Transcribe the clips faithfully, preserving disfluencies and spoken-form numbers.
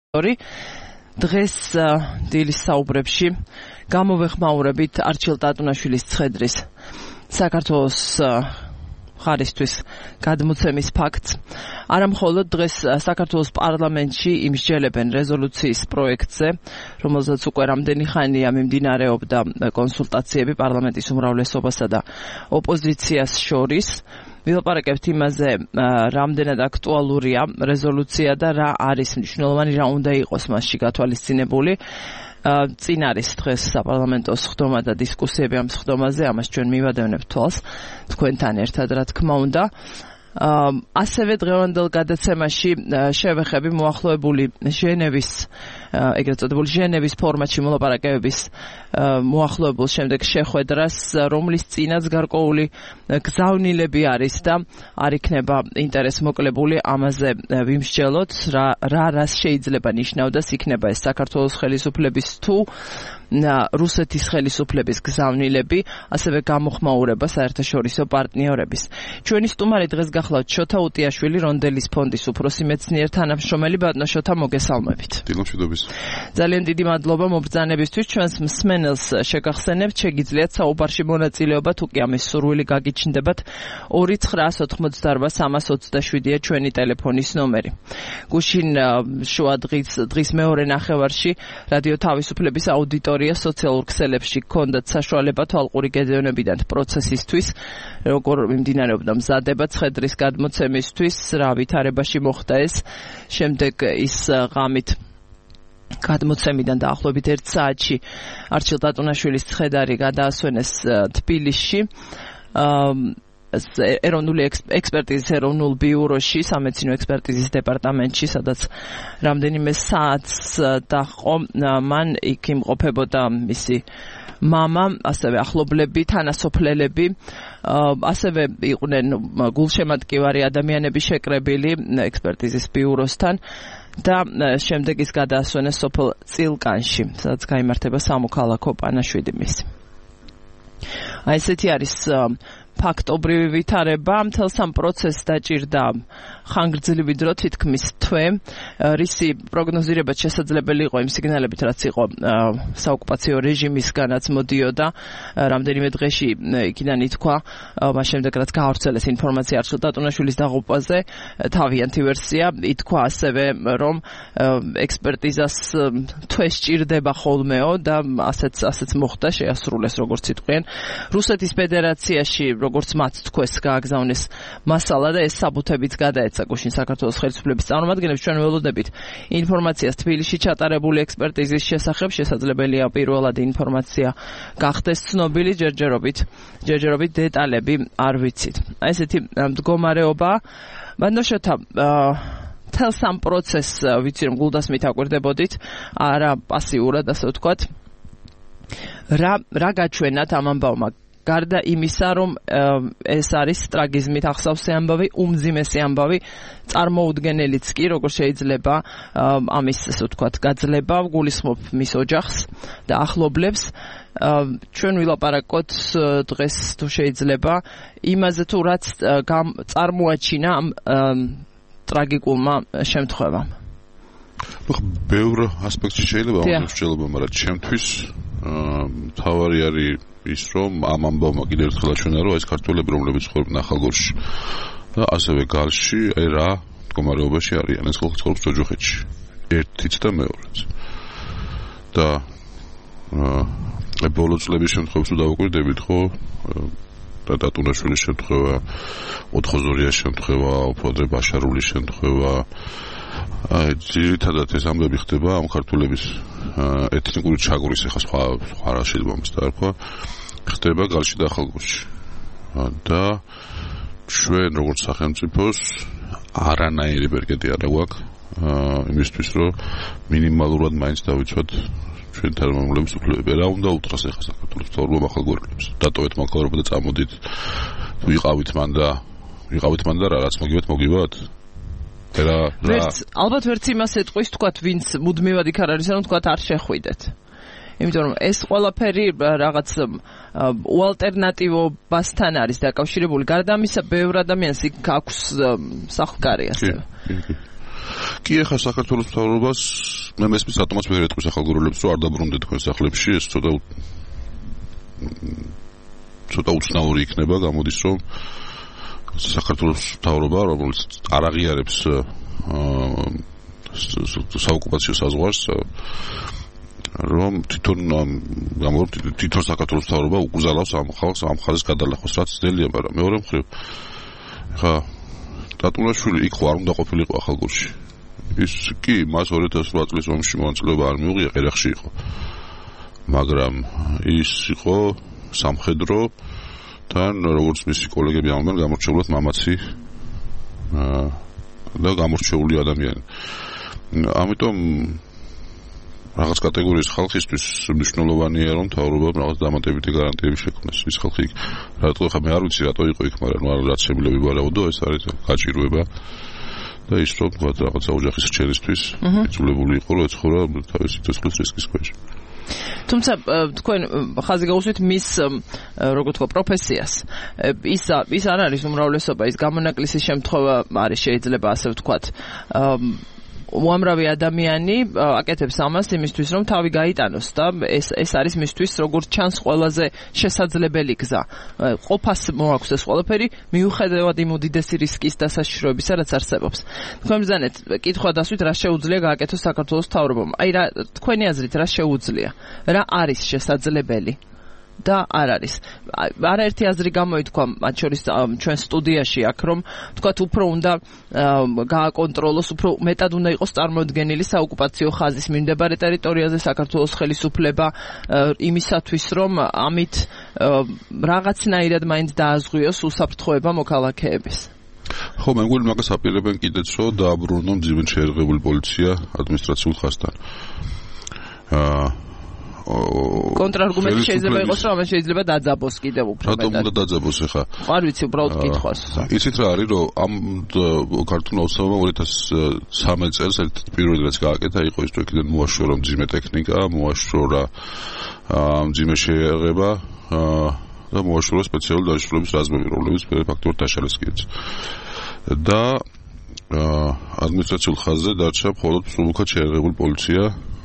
დღეს დილის საუბრებში გამოვეხმაურებით არჩილ ტატუნაშვილის ცხედრის საქართველოს ხარისთვის გადმოცემის ფაქტს. არა მხოლოდ დღეს საქართველოს პარლამენტში იმსჯელებენ რეზოლუციის პროექტზე, რომელზეც უკვე რამდენი ხანია მიმდინარეობდა კონსულტაციები პარლამენტის უმრავლესობასა და ოპოზიციას შორის. ვილაპარაკებთ იმაზე, რამდენად აქტუალურია რეზოლუცია და რა არის მნიშვნელოვანი, რა უნდა იყოს მასში გათვალისწინებული. წინ არის დღეს საპარლამენტო სხდომა და დისკუსიები ამ სხდომაზე, ამას ჩვენ მივადევნებთ თვალს თქვენთან ერთად, რა თქმა უნდა. ასევე დღევანდელ გადაცემაში შევეხები მოახლოებული ჟენევის, ეგრეთ წოდებული ჟენევის ფორმატში მოლაპარაკებების მოახლოებულ შემდეგ შეხვედრას, რომლის წინაც გარკვეული გზავნილები არის და არ იქნება ინტერესმოკლებული ამაზე ვიმსჯელოთ, რა რა რას შეიძლება ნიშნავდეს იქნება ეს საქართველოს ხელისუფლების თუ რუსეთის ხელისუფლების გზავნილები, ასევე გამოხმაურება საერთაშორისო პარტნიორების. ჩვენი სტუმარი დღეს გახლავთ შოთა უტიაშვილი, რონდელის ფონდის უფროსი მეცნიერ თანამშრომელი. ბატონო შოთა, მოგესალმებით. დილამშვიდობის. ძალიან დიდი მადლობა მობრძანებისთვის. ჩვენს მსმენელს შეგახსენებთ, შეგიძლიათ საუბარში მონაწილეობა, თუ კი ამის სურვილი გაგიჩნდებათ. ორი ცხრა ოთხმოცდაორბა სამას ოცდაშვიდია ჩვენი ტელეფონის ნომერი. გუშინ შუა დღის დღის მეორე ნახევარში რადიო თავისუფლების აუდიტორია სოციალურ ქსელებში ჰქონდათ საშუალება თვალყური გედევნებიდან პროცესისთვის, როგორ მიმდინარეობდა მზადება ცხედრის გადმოცემისთვის, რა ვითარებაში მოხდა ეს. შემდეგ ის ღამით გადმოცემიდან დაახლოებით ერთ საათში არჩილ ტატუნაშვილის ცხედარი გადაასვენეს თბილისში. ეროვნული ექსპერტიზის ეროვნულ ბიუროში, სამედიცინო ექსპერტიზის დეპარტამენტში, სადაც რამდენიმე საათს დაჰყო. მან იქ იმყოფებოდა მისი მამა, ასევე ახლობლები, თანასოფლელები, ასევე იყვნენ გულშემატკივარი ადამიანები შეკრებილი ექსპერტიზის ბიუროსთან და შემდეგ ის გადაასვენეს სოფელ წილკანში, სადაც გაიმართება სამოქალაქო პანაშვიდი. აი ესეთი არის ფაქტობრივი ვითარება. მთელს ამ პროცესს დაჭირდა ხანგრძლივი დრო, თითქმის თვე. რისი პროგნოზირებაც შესაძლებელი იყო იმ სიგნალებით, რაც იყო საოკუპაციო რეჟიმისგანაც მოდიოდა. რამდენიმე დღეში იქიდან ითქვა, მას შემდეგ რაც გაავრცელეს ინფორმაცია არჩილ ტატუნაშვილის დაღუპვაზე, თავიანთი ვერსია, ითქვა ასევე, რომ ექსპერტიზას თვე სჭირდება ხოლმეო და ასეც ასეც მოხდა, შეასრულეს როგორც იტყვიან. რუსეთის ფედერაციაში, როგორც მათ თქვეს, გააგზავნეს მასალა და ეს საბუთებიც გადაეცა გუშინ საქართველოს ხელისუფლების წარმომადგენლებს. ჩვენ ველოდებით ინფორმაციას თბილისში ჩატარებული ექსპერტიზის შესახებ, შესაძლებელია პირველად ინფორმაცია გახდეს ცნობილი, ჯერჯერობით ჯერჯერობით დეტალები არ ვიცით. აი ესეთი მდგომარეობა. ბატონო შოთა, თელს ამ პროცესს ვიცი რომ გულდასმით აკვირდებოდით, არა პასიურად, ასე ვთქვათ. რა რა გაჩვენათ ამ ამბავმა? გარდა იმისა, რომ ეს არის ტრაგიზმით ახსავსე ამბავი, უმძიმესი ამბავი, წარმოუდგენელიც კი, როგორ შეიძლება ამის, ასე ვთქვათ, გაძლება, გულისხმობ მის ოჯახს და ახლობლებს. ჩვენ ვილაპარაკოთ დღეს, თუ შეიძლება, იმაზე თუ რაც წარმოაჩინა ამ ტრაგიკულმა შემთხვევამ. ბევრ ასპექტში შეიძლება ამბავი, მაგრამ ჩემთვის თავარი არის ის, რომ ამ ამბავმა კიდევ ერთხელ აჩვენა, რომ ეს ქართველები, რომლებიც ცხოვრობენ ახალგორში და ასევე გალში, აი რა მდგომარეობაში არიან. ეს ხალხი ცხოვრობს ჯოჯოხეთში, ერთიც და მეორეც. და აი ბოლო წლების შემთხვევებს თუ დავუკვირდებით, ხო, და ტატუნაშვილის შემთხვევა, ოთხოზორიას შემთხვევა, ოფოდრე ბაშარულის შემთხვევა, აი ძირითადად ეს ამბები ხდება ამ ქართველების ეთნიკური ჩაგურის, ახლა სხვა სხვა რა შეიძლება ამას დაარქვა, ხდება გალში და ახალგორში. და ჩვენ როგორც სახელმწიფოს არანაირი ბერკეტი არ აქვს იმისთვის, რომ მინიმალურად მაინც დავიცვათ ჩვენ თანამემამულების უფლებები. რა უნდა უთხრას ახლა საქართველოს მთავრობამ ახალგორილებს? დატოვეთ მოგზაურობა და წამოდით. ვიყავით მან და ვიყავით მან და რა რაც მოგივათ მოგივათ. ვერც ალბათ ვერც იმას ეტყვის, თქვათ, ვინც მუდმივად იქ არ არის, რომ თქვათ არ შეხვიდეთ. იმიტომ რომ ეს ყველაფერი რაღაც უალტერნატივობასთან არის დაკავშირებული. გარდა ამისა, ბევრ ადამიანს იქ აქვს სახლკარი ასევე. კი, ახლა საქართველოს მთავრობას მე მესმის რატომაც ვერ ეტყვის ახალგაზრდებს რომ არ დაბრუნდეთ თქვენ სახლებში ეს ცოტა ცოტა უცნაური იქნება გამოდის რომ საქართველოს მთავრობა რომელიც არ აღიარებს საოკუპაციო საზღვარს რომ თვითონ გამორ თვითონ საქართველოს მთავრობა უკუზალავს ამ ხალხს ამ ხაზის გადალახვას რაც ძნელია მაგრამ მეორე მხრივ ხა დატუნაშვილი იქ ხო არ უნდა ყოფილიყო ახალგორში ის კი მას ორი ათას ოთხ წლის ომში მონაწილეობა არ მიუღია ყირახში იყო მაგრამ ის იყო სამხედრო თან როგორც მისი კოლეგები ამბობენ გამორჩეულად მამაცი და გამორჩეული ადამიანი ამიტომ რაღაც კატეგორიის ხალხისთვის მნიშვნელოვანია რომ მთავრობამ რაღაც დამატებითი გარანტიები შექმნას ის ხალხი რატო ხა მე არ ვიცი რატო იყო იქ მაგრამ ნუ რაც შეიძლება ვიბარაუდო ეს არის გაჭირვება და ის რომ თქვა რაღაცა ოჯახის რჩენისთვის იძულებული იყო რომ ეცხოვრა თავისი ცოცხლის რისკის ქვეშ თუმცა თქვენ ხაზი გაუსვით მის როგორ თქვა პროფესიას ის ის არ არის უმრავლესობა ის გამონაკლისის შემთხვევა არის შეიძლება ასე ვთქვათ უამრავი ადამიანი აკეთებს ამას იმისთვის რომ თავი გაიტანოს და ეს ეს არის მისთვის როგორც ჩანს ყველაზე შესაძლებელი გზა ყოფას მოაქვს ეს ყველაფერი მიუხედავად იმ უდიდესი რისკის დასაშიშროებისა რაც არსებობს თქვენ ბრძანეთ კითხვა დასვით რა შეუძლია გააკეთოს საქართველოს მთავრობამ აი რა თქვენი აზრით რა შეუძლია რა არის შესაძლებელი და არ არის არაერთი აზრი გამოითქვა მათ შორის ჩვენ სტუდიაში აქ რომ თქვათ უფრო უნდა გააკონტროლოს უფრო მეტად უნდა იყოს წარმოდგენილი საოკუპაციო ხაზის მიმდებარე ტერიტორიაზე საქართველოს ხელისუფლება იმისათვის რომ ამით რაღაცნაირად მაინც დააზღვიოს უსაფრთხოება მოქალაქეების ხო მე მგონი მაგას აპირებენ კიდეც რომ დააბრუნონ მძიმედ შეერღებული პოლიცია ადმინისტრაციულ ხაზთან აა კონტრარგუმენტი შეიძლება იყოს რომ ამას შეიძლება დაძაბოს კიდევ უფრო მეტად. რატომ უნდა დაძაბოს ახლა? არ ვიცი, უბრალოდ კითხვას. იცით რა არის რომ ამ ქართულ ოცნებამ ორი ათას სამი წელს პირველი რაც გააკეთა იყო ის რომ კიდევ მოაშორა მძიმე ტექნიკა, მოაშორა მძიმე შეიარაღება და მოაშორა სპეციალური დაშიფრების რაზმები, რომლებიც ფაქტობრივად დაშალეს კიდეც. და ადმინისტრაციულ ხაზზე დარჩა მხოლოდ სრულუფლად შეიარაღებული პოლიცია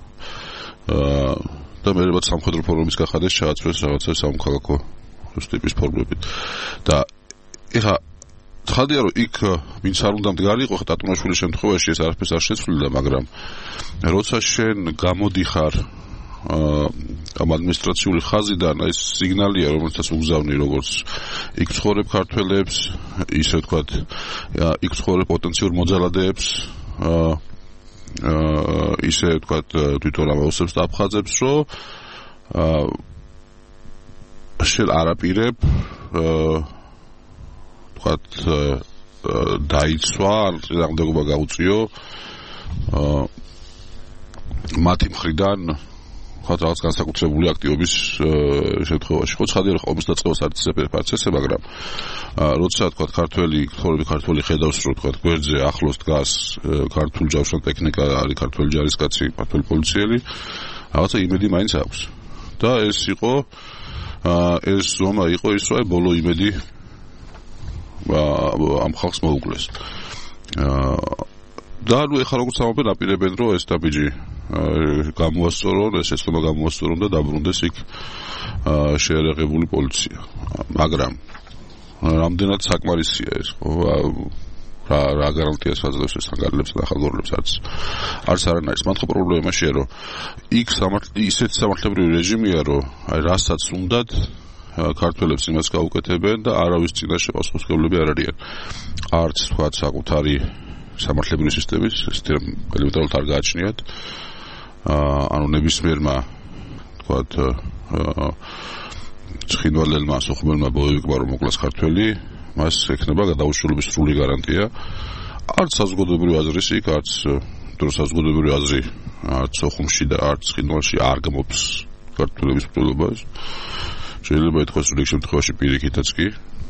და მე რაბათ სამხედრო ფორმის გახადეს ჩააცვეს რაღაცა სამოქალაქო ტიპის ფორმებით და ეხა ცხადია რომ იქ ვინც არ უნდა მდგარიყო ხა დატუნაშვილის შემთხვევაში ეს არაფერს არ შეცვლილა მაგრამ როცა შენ გამოდიხარ ამ ადმინისტრაციული ხაზიდან ეს სიგნალია რომელსაც უგზავნი როგორც იქ ცხოვრებ ქართველებს ისე ვთქვათ იქ ცხოვრებ პოტენციურ მოძალადეებს ისე ვთქვათ თვითონ ამაოსებს და აფხაზებს რომ შენ არაპირებ ვთქვათ დაიცვა ან წინააღმდეგობა გაუწიო მათი მხრიდან ვთქვათ რაღაც განსაკუთრებული აქტივობის შემთხვევაში ხო ცხადია რომ ომის დაწყებას არ იცისებენ პროცესზე მაგრამ როცა ვთქვათ ქართველი ქართველი ქართველი ხედავს რომ ვთქვათ გვერდზე ახლოს დგას ქართული ჯავშან ტექნიკა არის ქართველი ჯარისკაცი ქართული პოლიციელი რაღაცა იმედი მაინც აქვს და ეს იყო ეს ზომა იყო ის რომ ბოლო იმედი ამ ხალხს მოუკლეს და ნუ ეხლა როგორც ამბობენ აპირებენ რომ ეს დაბიჯი გამოასწორონ ეს ეცნობა გამოასწორონ და დაბრუნდეს იქ შეიარაღებული პოლიცია მაგრამ რამდენად საკმარისია ეს ხო რა რა გარანტიას აძლევს ეს ახალგაზრდებს და ახალგაზრდებს არც არც არანაირს მათ ხო პრობლემა შეე რომ იქ ისეთ სამართლებრივი რეჟიმია რომ აი რასაც უნდათ ქართველებს იმას გაუკეთებენ და არავის წინაშე პასუხისმგებლები არ არიან არც თქვა საკუთარი სამართლებრივი სისტემის სისტემა ელემენტარულად არ გააჩნიათ ანუ ნებისმიერმა თქვათ ცხინვალელმა სოხუმელმა ბოევიკმა რომ მოკლას ქართველი მას ექნება გადაუშურების სრული გარანტია არც საზოგადოებრივი აზრის იქ არც დროს საზოგადოებრივი აზრი არც სოხუმში და არც ცხინვალში არ გმობს ქართველების მკვლელობას შეიძლება ითქვას რომ ამ შემთხვევაში პირიქითაც კი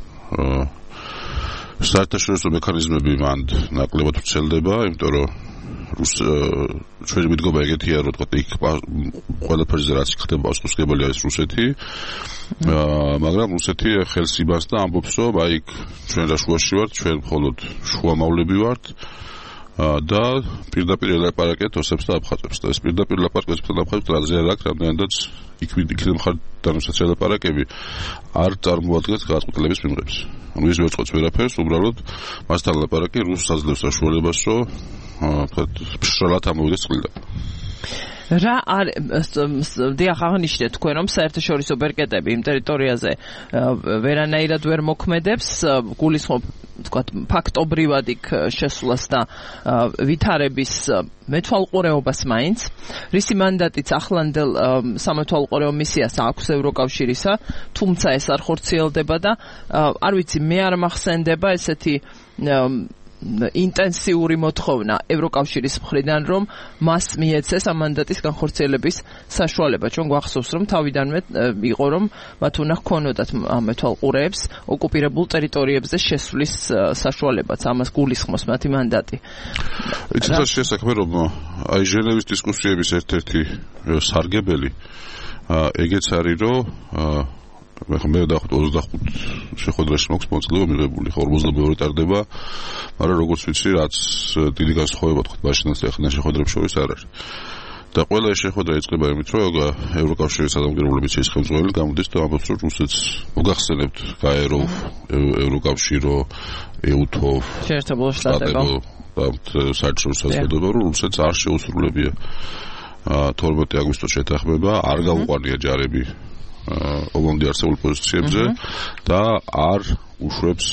საერთაშორისო მექანიზმები მან ნაკლებად ვრცელდება იმიტომ რომ ჩვენი მიდგომა ეგეთია რომ თქვა იქ ყველაფერზე რაც ხდება პასუხისმგებელია ეს რუსეთი მაგრამ რუსეთი ხელს იბანს და ამბობს რომ აი იქ ჩვენ რა შუაში ვართ ჩვენ მხოლოდ შუამავლები ვართ და პირდაპირ ელაპარაკეთ ოსებს და აფხაზებს და ეს პირდაპირ ლაპარაკებთან აფხაზებს რაზეა რა რამდენადაც იქ იქნებ ხარ დამსაცი ელაპარაკები არ წარმოადგენს გადაწყვეტილების მიღებას. ანუ ის ვერ წყვეტს ვერაფერს, უბრალოდ მასთან ლაპარაკი რუსს აძლევს საშუალებას, რომ თქვათ ფშრალად ამოვიდეს წყლიდან. რა არ დიახ აღნიშნეთ თქვენ რომ საერთაშორისო ბერკეტები იმ ტერიტორიაზე ვერანაირად ვერ მოქმედებს გულისხმობ თქვათ ფაქტობრივად იქ შესვლას და ვითარების მეთვალყურეობას მაინც რისი მანდატიც ახლანდელ სამეთვალყურეო მისიას აქვს ევროკავშირისა თუმცა ეს არ ხორციელდება და არ ვიცი მე არ მახსენდება ესეთი ინტენსიური მოთხოვნა ევროკავშირის მხრიდან რომ მას მიეცეს ამ მანდატის განხორციელების საშუალება. ჩვენ გვახსოვს რომ თავიდანვე იყო რომ მათ უნდა ჰქონოდათ მეთვალყურეებს ოკუპირებულ ტერიტორიებზე შესვლის საშუალებაც ამას გულისხმობს მათი მანდატი. იცით რა შესაქმე რომ აი ჟენევის დისკუსიების ერთ-ერთი სარგებელი ეგეც არის რომ მე ხომ მე ოცდახუთ შეხვედრაში მაქვს მოწლევა მიღებული, ხო ორმოცდამეორე ტარდება, მაგრამ როგორც ვიცი, რაც დიდი განსხვავება თქვა მაშინაც ახლა შეხვედრებს შორის არ არის. და ყველა შეხვედრა იწყება იმით, რომ ევროკავშირის ადამიანური მისიის ხელმძღვანელი გამოდის და ამბობს, რომ რუსეთს მოგახსენებთ გაერო ევროკავშირო, ეუთო, შეერთებულ შტატებო და საერთაშორისო საზოგადოება, რომ რუსეთს არ შეუსრულებია თორმეტი აგვისტოს შეთანხმება, არ გაუყვანია ჯარები ობამდე არსებულ პოზიციებზე და არ უშვებს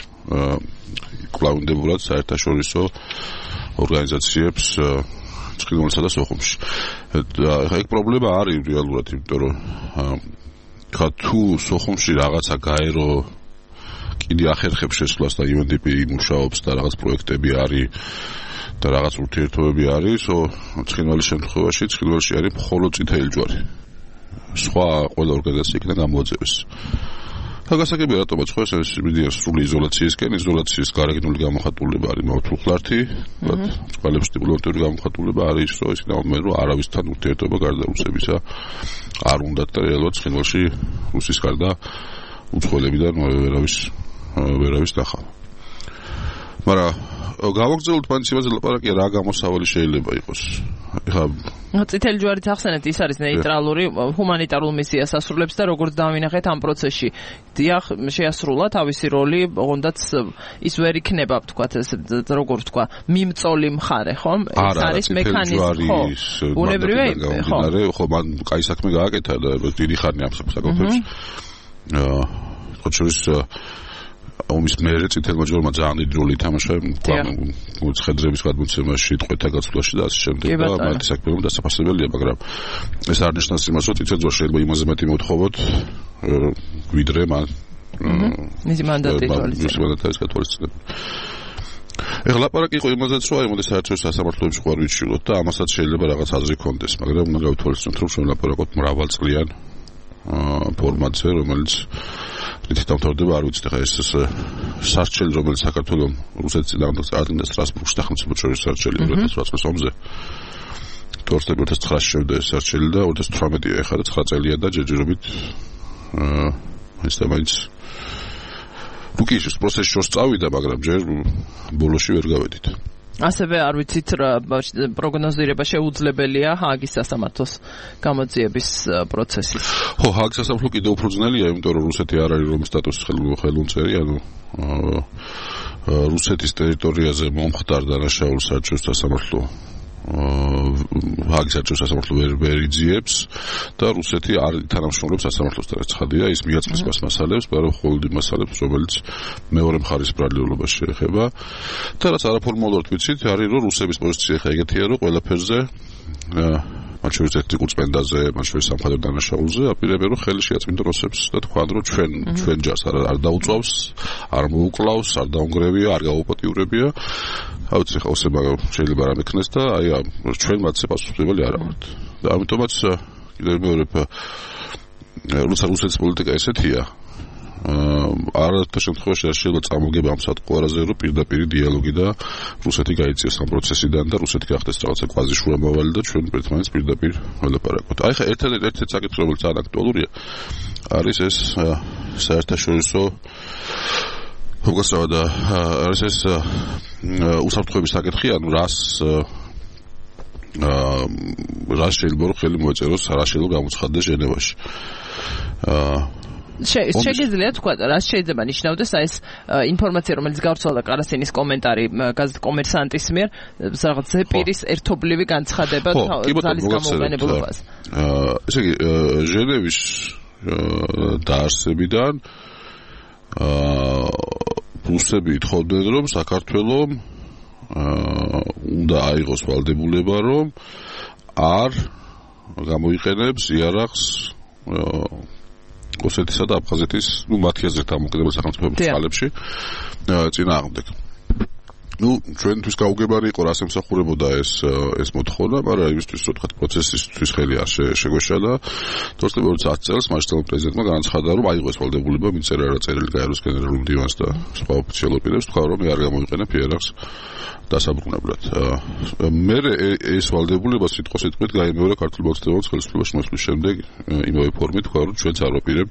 კვლავინდებურად საერთაშორისო ორგანიზაციებს ცხინვალსა და სოხუმში. ეგ პრობლემა არის რეალურად, იმიტომ რომ ხა თუ სოხუმში რაღაცა გაერო კიდე ახერხებს შესვლას და იუ ენ დი პი მუშაობს და რაღაც პროექტები არის და რაღაც ურთიერთობები არის, ცხინვალის შემთხვევაში ცხინვალში არის მხოლოდ წითელი ჯვარი. სხვა ყველა ორგანიზაცია იქნა გამოაძევეს. და გასაგებია რატომაც ხო ეს მიდიან სრული იზოლაციისკენ, იზოლაციის გარეგნული გამოხატულება არის მართლხლართი, წყალებში დიპლომატიური გამოხატულება არის ის, რომ ის ნამდვილად რომ არავისთან ურთიერთობა გარდა რუსებისა არ უნდათ და რეალურად ცხინვალში რუსის გარდა უცხოელებიდან ვერავის ვერავის ნახავ. მაგრამ გავაგზავნოთ პანცივაზე ლაპარაკია რა გამოსავალი შეიძლება იყოს. ეხლა წითელი ჯვარით ახსენეთ ის არის ნეიტრალური ჰუმანიტარულ მისიას ასრულებს და როგორც დავინახეთ ამ პროცესში დიახ შეასრულა თავისი როლი, ოღონდაც ის ვერ იქნება ვთქვათ ეს როგორ ვთქვა მიმწოლი მხარე, ხო? ეს არის მექანიზმი, ხო? ბუნებრივია, ხო? ხო, მან კაი საქმე გააკეთა და დიდი ხანი ამ საკუთრებს. აა ხო შორის ომის მერე წითელმა ჯვარმა ძალიან დიდი როლი ითამაშა მოწხედრების გადმოცემაში, ტყვეთა გაცვლაში და ასე შემდეგ და მათი საქმეობა დასაფასებელია, მაგრამ ეს არ ნიშნავს იმას, რომ წითელ ჯვარს შეიძლება იმაზე მეტი მოვთხოვოთ, ვიდრე მან მისი მანდატი გათვალისწინებელია. ეხლა ლაპარაკი იყო იმაზეც, რომ აი მოდი საერთაშორისო სასამართლოებში ხوار ვიცილოთ და ამასაც შეიძლება რაღაც აზრი კონდეს, მაგრამ უნდა გავთვალისწინოთ, რომ ჩვენ ლაპარაკობთ მრავალწლიან ფორმატზე, რომელიც რითი დამთავრდება არ ვიცით, ხა ეს სარჩელი, რომელიც საქართველოს რუსეთის წინააღმდეგ წარადგინდა სტრასბურგში სახელმწიფო შორის სარჩელი ორი ათას ოცდაოთხ ომზე. ორი ათას ცხრაში შევიდა ეს სარჩელი და ორი ათას თვრამეტი ეხლა და ცხრა წელია და ჯერჯერობით აა ეს და მაინც რუკიშის პროცესში შორს წავიდა, მაგრამ ჯერ ბოლოში ვერ გავედით. ასევე არ ვიცით რა პროგნოზირება შეუძლებელია ჰააგის სასამართლოს გამოძიების პროცესის. ხო, ჰააგის სასამართლო კიდევ უფრო ძნელია, იმიტომ რომ რუსეთი არ არის რომის სტატუსის ხელმომწერი, ანუ რუსეთის ტერიტორიაზე მომხდარ დანაშაულ საერთაშორისო სასამართლო ჰააგის საერთაშორისო სასამართლო ვერ ვერ იძიებს და რუსეთი არ თანამშრომლობს სასამართლოსთან. ეს ცხადია, ის მიაწმის მას მასალებს, მაგრამ მხოლოდ იმ მასალებს, რომელიც მეორე მხარის ბრალიულობას შეეხება. და რაც არაფორმალურად ვიცით, არის რომ რუსების პოზიცია ხა ეგეთია, რომ ყველაფერზე მათ შორის ეთნიკურ წმენდაზე, მათ შორის სამხედრო დანაშაულზე აპირებენ რომ ხელი შეაწმინდონ რუსებს და თქვენ რომ ჩვენ ჩვენ ჯარს არ არ დაუწვავს, არ მოუკლავს, არ დაუნგრევია, არ გაუპატიურებია. აუცი ხა ოსება შეიძლება რამე ქნეს და აი ჩვენ მათზე პასუხისმგებელი არ ვართ. და ამიტომაც კიდევ მეორე რუსეთის პოლიტიკა ესეთია. არაერთი შემთხვევაში არ შეიძლება წამოგება ამ სატყვარაზე, რომ პირდაპირ დიალოგი და რუსეთი გაიწიოს ამ პროცესიდან და რუსეთი გახდეს რაღაცა კვაზი შუამავალი და ჩვენ ერთმანეთს პირდაპირ ველაპარაკოთ. აი ხა ერთ-ერთი საკითხი, რომელიც ძალიან აქტუალურია, არის ეს საერთაშორისო მოგესალმა და ეს ეს უსაფრთხოების საკითხი, ანუ რას აა რას შეიძლება რომ ხელი მოეწეროს, რა შეიძლება გამოცხადდეს ჟენევაში. აა შეგიძლიათ თქვა, რა შეიძლება ნიშნავდეს ეს ინფორმაცია, რომელიც გავრცელდა ყარასინის კომენტარი გაზეთ კომერსანტის მიერ, რაღაც ზეპირის ერთობლივი განცხადება ძალის გამოყენებულობას. აა ესე იგი ჟენევის დაარსებიდან აა რუსები ითხოვდნენ, რომ საქართველოს აა უნდა აიღოს ვალდებულება, რომ არ გამოიყენებს იარაღს ოსეთისა და აფხაზეთის, ну, მათი აზრით ამოკლებული სახელმწიფოების წყალებში წინააღმდეგ. ну, ჩვენთვის გაუგებარი იყო, რას ემსახურებოდა ეს ეს მოთხოვნა, მაგრამ იმისთვის, რომ თქვა პროცესისთვის ხელი არ შეგვეშალა. თორსტები ოცდაათ წელს მასშტაბურ პრეზიდენტმა განაცხადა, რომ აიღოს ვალდებულება, მიწერა რა წერილი გაეროს გენერალურ მდივანს და სხვა ოფიციალურ პირებს, თქვა, რომ მე არ გამოიყენებ იარაღს დასაბრუნებლად. მე ეს ვალდებულება სიტყვასიტყვით გაიმეორა ქართულ მოცემულობის ხელისუფლებაში მოსვლის შემდეგ იმავე ფორმით, თქვა, რომ ჩვენც არ ვაპირებთ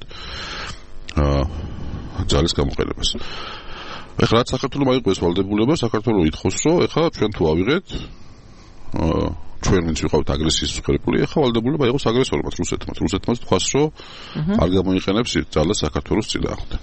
ძალის გამოყენებას. ეხლა რაც საქართველოს მაიღო ეს ვალდებულება, საქართველოს ითხოვს, რომ ეხლა ჩვენ თუ ავიღეთ, ჩვენ ვინც ვიყავთ აგრესიის მსხვერპლი, ეხლა ვალდებულება იყოს აგრესორმა, რუსეთმა. რუსეთმა თქვას, რომ არ გამოიყენებს ძალას საქართველოს წინააღმდეგ.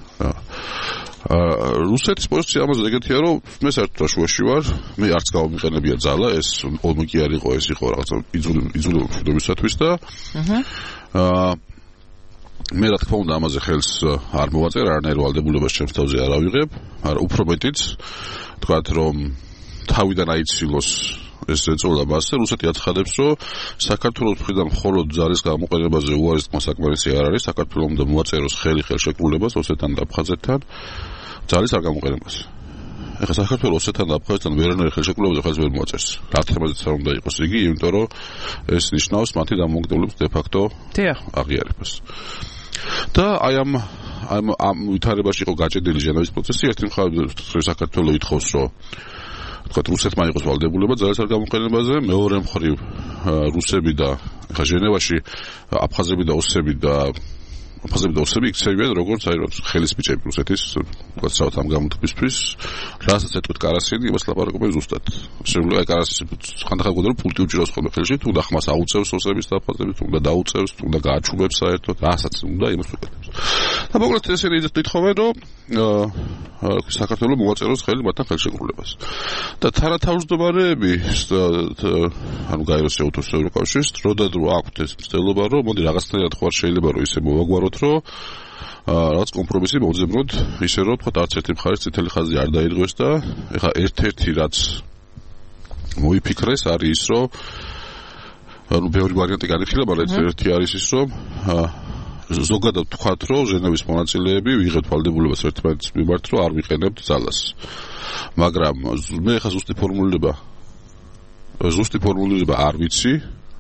რუსეთის პოზიცია ამაზე ეგეთია, რომ მე საერთოდ შუაში ვარ, მე არც გამომიყენებია ძალა, ეს ომი კი არ იყო, ეს იყო რაღაცა იძულებული მშვიდობისათვის და აა მე რა თქმა უნდა ამაზე ხელს არ მოვაწერ, არანაირ ვალდებულებას ჩემს თავზე არ ავიღებ, მაგრამ უფრო მეტიც თქვათ, რომ თავიდან აიცილოს ეს ეწოლა მასზე, რუსეთი აცხადებს, რომ საქართველოს მხრიდან მხოლოდ ძალის გამოყენებაზე უარის თქმა საკმარისი არ არის, საქართველოს უნდა მოაწეროს ხელი ხელშეკრულებას ოსეთთან და აფხაზეთთან ძალის არ გამოყენებაზე. ეხლა საქართველოს ოსეთთან და აფხაზეთთან ვერანაირ ხელშეკრულებაზე ხელს ვერ მოაწერს. რა თემაზეც არ უნდა იყოს იგი, იმიტომ რომ ეს ნიშნავს მათი დამოუკიდებლობის de facto აღიარებას. და აი ამ ამ ამ ვითარებაში იყო გაჭედილი ჟენევის პროცესი, ერთი მხრივ საქართველოს ითხოვს, რომ თქვა რუსეთმა იყოს ვალდებულება ძალის არ გამოყენებაზე, მეორე მხრივ რუსები და ხა ჟენევაში აფხაზები და ოსები და აფხაზები და ოსები იქცევიან როგორც აი ხელის ბიჭები რუსეთის გასავთ ამ გამოთქმისთვის, რასაც ეთქვით კარასინი, იმას ლაპარაკობენ ზუსტად. შეგვიძლია აი კარასის ხანდახან გვქონდა რომ პულტი უჭირავს ხოლმე ხელში, თუ და ხმას აუწევს ოსების და აფხაზების, თუ და დაუწევს, თუ და გააჩუბებს საერთოდ, რასაც უნდა იმას უკეთებს. და მოკლედ ესენი ითხოვენ, რომ საქართველოს მოვაწეროს ხელი მათთან ხელშეკრულებას. და თანათავმჯდომარეები ანუ გაეროს შეუთავსეს ევროკავშირს, დრო და დრო აქვთ ეს მცდელობა, რომ მოდი რაღაცნაირად ხوار შეიძლება რომ ისე მოვაგვაროთ, რომ რაც კომპრომისი მოვძებნოთ, ისე რომ თქვა არც ერთი მხარის წითელი ხაზი არ დაირღვეს და ეხა ერთ-ერთი რაც მოიფიქრეს არის ის, რომ ანუ ბევრი ვარიანტი განიხილა, მაგრამ ერთ-ერთი არის ის, რომ ზოგადად თქვათ, რომ ჟენევის მონაწილეები ვიღებთ ვალდებულებას ერთმანეთის მიმართ, რომ არ ვიყენებთ ძალას. მაგრამ მე ხა ზუსტი ფორმულირება ზუსტი ფორმულირება არ ვიცი.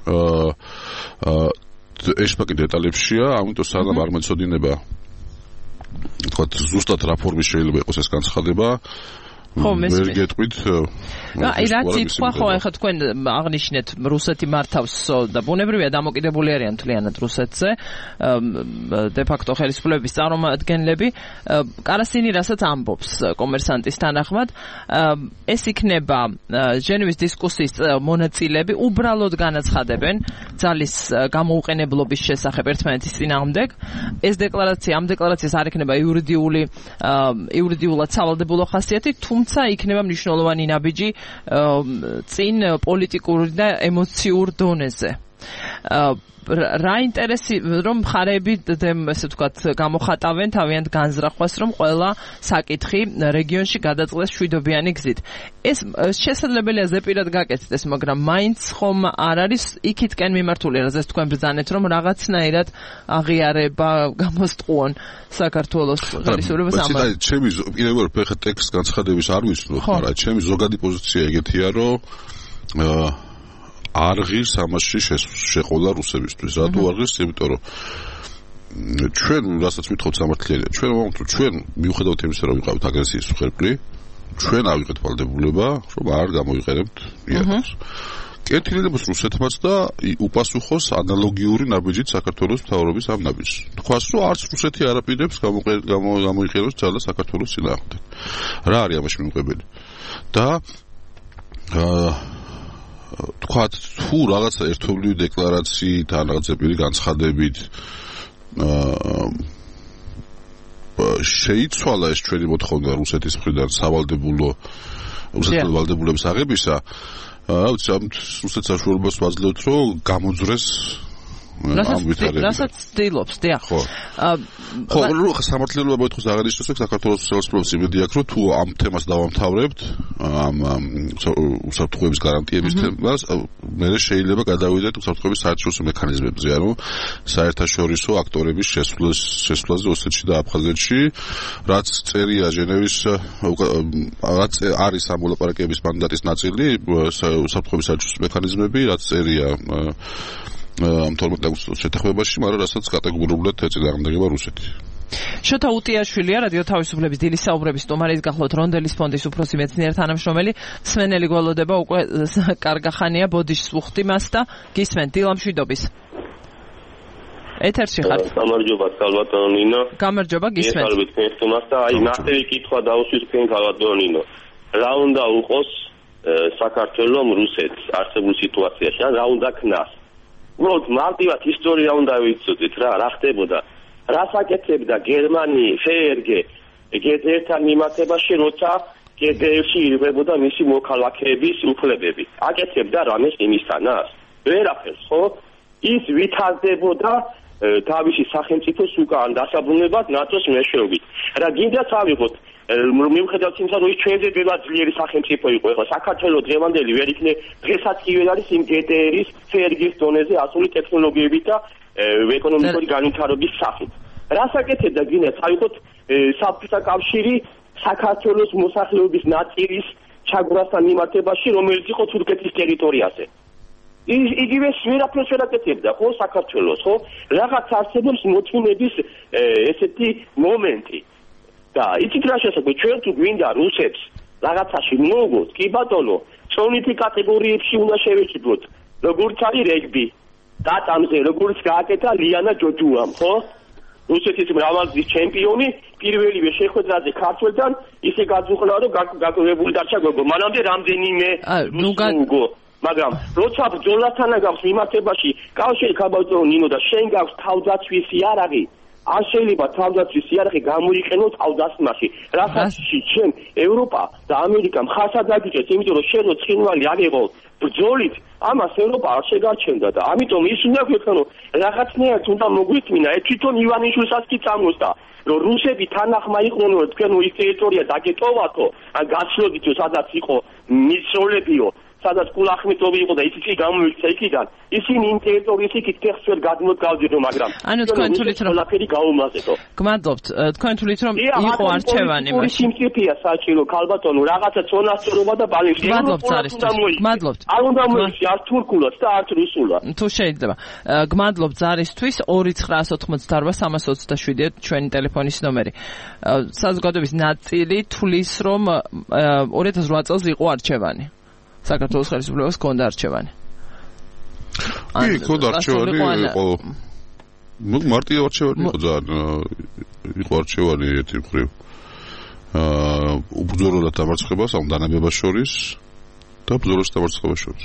აა ეს პაკი დეტალებშია, ამიტომ სანამ არ მეცოდინება თქვათ ზუსტად რა ფორმის შეიძლება იყოს ეს განცხადება, ხო, ვერ გეტყვით. აი რაც ითქვა, ხო, ახლა თქვენ აღნიშნეთ რუსეთი მართავს და ბუნებრივია დამოკიდებული არიან მთლიანად რუსეთზე, de facto ხელისუფლების წარმომადგენლები. კარასინი რასაც ამბობს კომერსანტის თანახმად, ეს იქნება ჟენევის დისკუსიის მონაწილეები უბრალოდ განაცხადებენ ძალის გამოუყენებლობის შესახებ ერთმანეთის წინააღმდეგ. ეს დეკლარაცია, ამ დეკლარაციას არ იქნება იურიდიული იურიდიულად სავალდებულო ხასიათი, თუმცა იქნება მნიშვნელოვანი ნაბიჯი წინ პოლიტიკური და ემოციურ დონეზე. რა ინტერესი რომ მხარეები ესე ვთქვათ გამოხატავენ თავიანთ განზრახვას, რომ ყველა საკითხი რეგიონში გადაწყდეს მშვიდობიანი გზით. ეს შესაძლებელია ზეპირად გაკეთდეს, მაგრამ მაინც ხომ არ არის იქითკენ მიმართული, რაზეც თქვენ ბრძანეთ, რომ რაღაცნაირად აღიარება გამოსტყუონ საქართველოს ხელისუფლებას ამას. აი, ჩემი პირველ ფეხა ტექსტ განცხადების არ ვიცნობ, მაგრამ ჩემი ზოგადი პოზიცია ეგეთია, რომ არ ღირს ამაში შეყოლა რუსებისთვის. რატო არ ღირს? იმიტომ რომ ჩვენ რასაც ვითხოვთ სამართლიანია, ჩვენ ვამბობთ, ჩვენ მიუხედავად იმისა, რომ ვიყავით აგრესიის მსხვერპლი, ჩვენ ავიღეთ ვალდებულება, რომ არ გამოიყენებთ იარაღს. კეთილებას რუსეთმაც და უპასუხოს ანალოგიური ნაბიჯით საქართველოს მთავრობის ამ ნაბიჯს. თქვას, რომ არც რუსეთი არ აპირებს გამოიყენოს ძალა საქართველოს წინააღმდეგ. რა არის ამაში მიუღებელი? და აა თქვათ, თუ რაღაცა ერთობლივი დეკლარაციით ან რაღაცა პირი განცხადებით აა შეიცვალა ეს ჩვენი მოთხოვნა რუსეთის მხრიდან სავალდებულო რუსეთის ვალდებულების აღებისა, რა ვიცი, ამ რუსეთს საშუალებას ვაძლევთ, რომ გამოძრეს რასაც ცდილობს, დიახ. ხო, ხო, სამართლიანობა მოითხოვს აღნიშნოს, რომ საქართველოს სოციალისტებს იმედი აქვს, რომ თუ ამ თემას დავამთავრებთ, ამ უსაფრთხოების გარანტიების თემას, მე შეიძლება გადავიდეთ უსაფრთხოების საერთაშორისო მექანიზმებზე, ანუ საერთაშორისო აქტორების შესვლაზე ოსეთში და აფხაზეთში, რაც წერია ჟენევის, რაც არის ამ მოლაპარაკებების მანდატის ნაწილი, უსაფრთხოების საერთაშორისო მექანიზმები, რაც წერია ამ თორმეტ აგვისტოს შეთანხმებაში, მაგრამ რასაც კატეგორიულად ეწინააღმდეგება რუსეთი. შოთა უტიაშვილია, რადიო თავისუფლების დილის საუბრების სტუმარის გახლავთ რონდელის ფონდის უფროსი მეცნიერ თანამშრომელი. სვენელი გველოდება უკვე კარგახანია ბოდიშს ვუხდი მას და გისმენთ დილამშვიდობის. ეთერში ხართ. გამარჯობა, ქალბატონო ნინო. გამარჯობა, გისმენთ. მე თქვენ თემას და აი ნახტევი კითხვა დაუსვით თქვენ ქალბატონო ნინო. რა უნდა უყოს საქართველოს რუსეთს არსებულ სიტუაციაში, ან რა უნდა ქნას? უბრალოდ მარტივად ისტორია უნდა ვიცოდეთ რა, რა ხდებოდა. რას აკეთებდა გერმანიის ფერგე გედერთან მიმართებაში, როცა გედერში ირღვებოდა მისი მოქალაქეების უფლებები. აკეთებდა რამეს იმისთანაც? ვერაფერს, ხო? ის ვითარდებოდა თავისი სახელმწიფოს უკან დასაბრუნებლად ნატოს მეშვეობით. რა გინდა წავიღოთ მიუხედავად იმისა, რომ ის ჩვენზე ბევრად ძლიერი სახელმწიფო იყო, ხო, საქართველოს დღევანდელი ვერ იქნება, დღესაც კი ვერ არის იმ გედერის ფერგის დონეზე ასული ტექნოლოგიებით და ეკონომიკური განვითარების სახით. რას აკეთებდა გინდა წავიღოთ საბჭოთა კავშირი საქართველოს მოსახლეობის ნაწილის ჩაგვრასთან მიმართებაში, რომელიც იყო თურქეთის ტერიტორიაზე. იგივე ვერაფერს ვერ აკეთებდა, ხო, საქართველოს, ხო? რაღაც არსებობს მოთმინების ესეთი მომენტი. და იცით რა შესაძლოა, ჩვენ თუ გვინდა რუსებს რაღაცაში მოვუგოთ, კი ბატონო, წონითი კატეგორიებში უნდა შევეჭიდოთ, როგორც არის რეგბი, დატამზე, როგორც გააკეთა ლიანა ჯოჯუამ, ხო? რუსეთის მრავალგზის ჩემპიონი, პირველივე შეხვედრაზე ქართველთან ისე გაძუხლა, რომ გაკეთებული დარჩა გოგო. მანამდე რამდენიმე რუსულგო, მაგრამ როცა ბრძოლასთან აქვს მიმართებაში კავშირი ქალბატონო ნინო და შენ გაქვს თავდაცვის იარაღი, არ შეიძლება თავდაცვის იარაღი გამოიყენოს თავდასხმაში, რასაც შენ ევროპა და ამერიკა მხარსად აგიჭერთ, იმიტომ რომ შენ რო ცხინვალი აღიღო ბრძოლით, ამას ევროპა არ შეგარჩენდა და ამიტომ ის უნდა გვექნო, რაღაცნაირად უნდა მოგვიწმინა, ეს თვითონ ივანიშვილსაც კი წამოსდა, რომ რუსები თანახმა იყვნენ, რომ თქვენ ის ტერიტორია დაგეტოვათო, ან გაცლოდითო, სადაც იყო მისროლებიო, სადაც კულახმიტოვი იყო და ისიც გამოვიქცა იქიდან, ისინი იმ ტერიტორიის იქით ფეხს ვერ გადმოდგავდიო, მაგრამ ანუ თქვენ თulit რომ ყველაფერი გაუმაზეთო. გმადლობთ, თქვენ თulit რომ იყო არჩევანი მაშინ. სიმწიფეა საჭირო ქალბატონო, რაღაცა წონასწორობა და ბალანსი. გმადლობთ არის. გმადლობთ. არ უნდა მოიქცი არ თურქულად და არ რუსულად. თუ შეიძლება. გმადლობთ ზარისთვის ორი ცხრა ოთხმოცდაოთხ სამას ოცდაშვიდი ჩვენი ტელეფონის ნომერი. საზოგადოების ნაწილი თulis რომ ორი ათას რვა წელს იყო არჩევანი. საქართველოს ხელისუფლებას ჰქონდა არჩევანი. კი, ჰქონდა არჩევანი, იყო მარტივი არჩევანი იყო ძალიან, იყო არჩევანი ერთი მხრივ. აა უბრძოლოთ დამარცხებას ამ დანებებას შორის და ბრძოლას დამარცხებას შორის.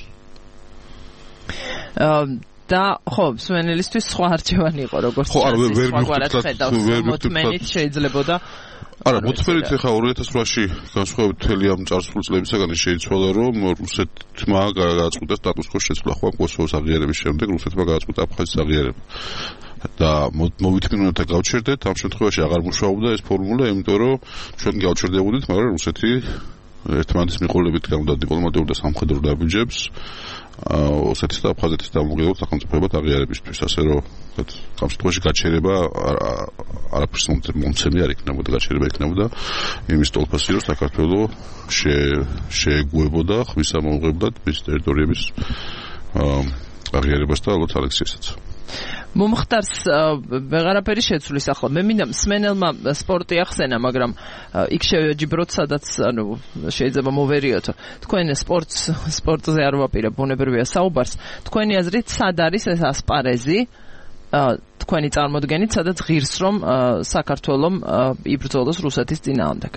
აა და ხო, სვენელისთვის სხვა არჩევანი იყო, როგორც ხო, არ ვერ მივხვდით, მოთმენით შეიძლებოდა არა, მოთმენით ახლა ორი ათას რვაში განსხვავებით მთელი ამ წარსულ წლებისაგან შეიცვალა, რომ რუსეთმა გააწყვიტა სტატუს-კვოს შეცვლა, ხო, კოსოვოს აღიარების შემდეგ რუსეთმა გააწყვიტა აფხაზეთის აღიარება. და მოვითმინოთ და გავჩერდეთ, ამ შემთხვევაში აღარ მუშაობდა ეს ფორმულა, იმიტომ რომ ჩვენ გავჩერდებოდით, მაგრამ რუსეთი ერთმანეთის მიყოლებით გამოდა დიპლომატიურ და სამხედრო ნაბიჯებს ოსეთის და აფხაზეთის დამოუკიდებელ სახელმწიფოებად აღიარებისთვის, ასე რომ ამ შემთხვევაში გაჩერება არაფერს მომცემი არ იქნებოდა, გაჩერება იქნებოდა იმის ტოლფასი, რომ საქართველოს შეეგუებოდა ხმისამოუღებლად მის ტერიტორიების აღიარებას და ალბათ ალექსიასაც. მომხდარს ვეღარაფერი შეცვლის ახლა. მე მინდა მსმენელმა სპორტი ახსენა, მაგრამ იქ შევეჯიბროთ, სადაც ანუ შეიძლება მოვერიოთო. თქვენ სპორტს სპორტზე არ ვაპირებ, ბუნებრივია საუბარს. თქვენი აზრით, სად არის ეს ასპარეზი? თქვენი წარმოდგენით, სადაც ღირს რომ საქართველომ იბრძოლოს რუსეთის წინააღმდეგ.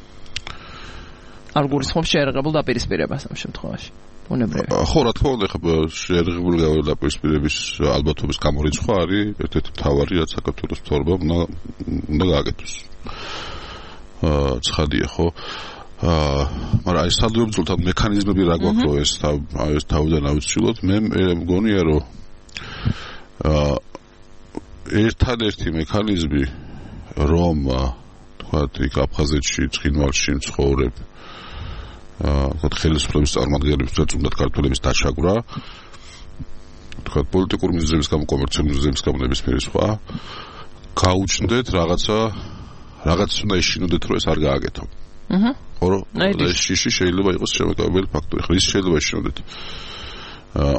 არ გულისხმობს შეერაღებულ დაპირისპირებას ამ შემთხვევაში. ხო, რა თქმა უნდა, ხა შეერაღებული დაპირისპირების ალბათობის გამორიცხვა არის ერთ-ერთი მთავარი, რაც საქართველოს მთავრობამ უნდა უნდა გააკეთოს. აა ცხადია, ხო? აა მაგრამ აი სადღობძულთან მექანიზმები რა გვაქვს, რომ ეს ეს თავიდან ავიცილოთ, მე მგონია, რომ აა ერთადერთი მექანიზმი, რომ თქვათ, იქ აფხაზეთში, ცხინვალში მცხოვრებ აა ხელისუფლების წარმომადგენლებს უწევდათ ქართველების დაჩაგვრა, თქვათ, პოლიტიკური მიზეზების გამო, კომერციული მიზეზების გამო ნებისმიერი სხვა, გაუჩნდეთ რაღაცა, რაღაც უნდა ეშინოდეთ, რომ ეს არ გააკეთო. აჰა. ხო, ეს შიში შეიძლება იყოს შემოთავაზებელი ფაქტორი. ხა ის შეიძლება ეშინოდეთ. აა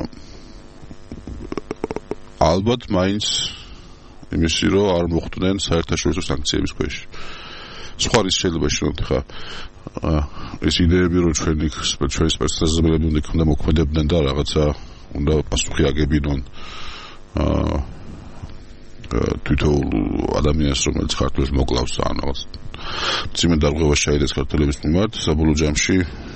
ალბათ მაინც იმისი, რომ არ მოხვდნენ საერთაშორისო სანქციების ქვეშ. სხვა ის შეიძლება ეშინოდეთ, ხა ეს იდეები, რომ ჩვენი ჩვენი სპეციალისტები უნდა მოქმედებდნენ და რაღაცა უნდა პასუხი აგებინონ აა თვითონ ადამიანს, რომელიც ქართულს მოკლავს, ან რაღაც ძიმე დარღვევა შეიდეს ქართველების მიმართ, საბოლოო ჯამში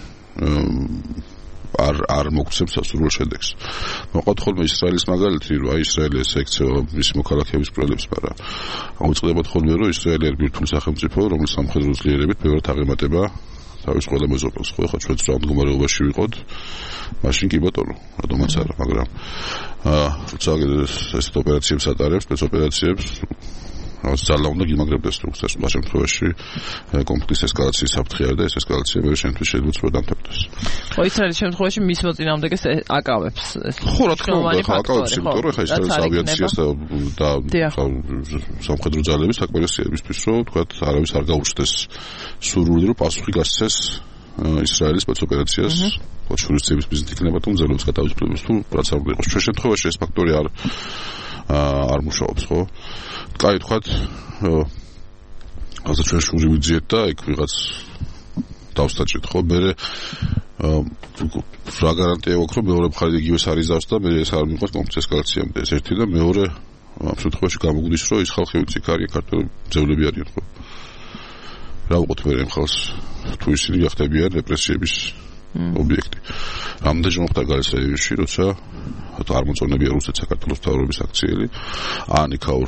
არ არ მოგცემს სასურველ შედეგს. მოყავთ ხოლმე ისრაელის მაგალითი, რომ აი ისრაელი ეს ექცევა მის მოქალაქეების პრობლემებს, მაგრამ აუწყდებათ ხოლმე, რომ ისრაელი არის ბირთვული სახელმწიფო, რომელიც სამხედრო ძლიერებით ბევრად აღემატება თავის ყველა მეზობელს. ხო, ხა ჩვენც რა მდგომარეობაში ვიყოთ, მაშინ კი ბატონო, რატომაც არა, მაგრამ აა როცა ეს ოპერაციებს ატარებს, სპეცოპერაციებს რაც ძალა უნდა გიმაგრებდეს, თუ სასწრაფო შემთხვევაში კონფლიქტის ესკალაციის საფრთხე არის და ეს ესკალაცია მე შემთხვევაში შეიძლება უფრო დამთავრდეს. ხო, ისრაელის შემთხვევაში მის მოწინააღმდეგეს აკავებს ეს. ხო, რა თქმა უნდა, აკავებს, იმიტომ რომ ხა ისრაელის ავიაციას და სამხედრო ძალების საკმარისია იმისთვის, რომ თქვათ, არავის არ გაუჩნდეს სურვილი, რომ პასუხი გასცეს ისრაელის სპეცოპერაციას, შურისძიების მიზნით იქნება თუ მზელობის გათავისუფლების თუ რაც არ უნდა იყოს. ჩვენ შემთხვევაში ეს ფაქტორი არ არ მუშაობს, ხო? კაი, თქვათ, ასე ჩვენ შური ვიძიეთ და იქ ვიღაც დავსტაჭეთ, ხო? მე რა გარანტია აქვს, რომ მეორე მხარე იგივეს არ იზავს და მე ეს არ მიყვარს კონფლიქტის ესკალაციამდე. ეს ერთი და მეორე ამ შემთხვევაში გამოგვდის, რომ ის ხალხი ვიც იქ არის, ქართველი ძევლები არიან, ხო? რა ვუყოთ მე იმ ხალხს, თუ ისინი გახდებიან რეპრესიების ობიექტი. რამდენჯერ მოხდა გალისეევში, როცა არ მოწონებია რუსეთ საქართველოს მთავრობის აქციელი, ან იქაურ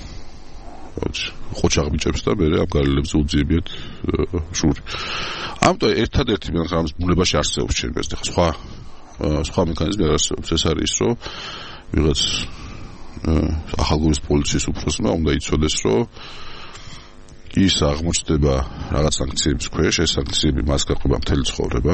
ხოჭაღ ბიჭებს და მე ამ გალილებზე უძიებიათ შური. ამიტომ ერთადერთი მე ხარ ამის ბუნებაში არსებობს ჩემს და სხვა სხვა მექანიზმი არ არსებობს. ეს არის ის, რომ ვიღაც ახალგორის პოლიციის უფროსმა უნდა იცოდეს, რომ ის აღმოჩნდება რაღაც სანქციების ქვეშ, ეს სანქციები მას გაყვება მთელი ცხოვრება.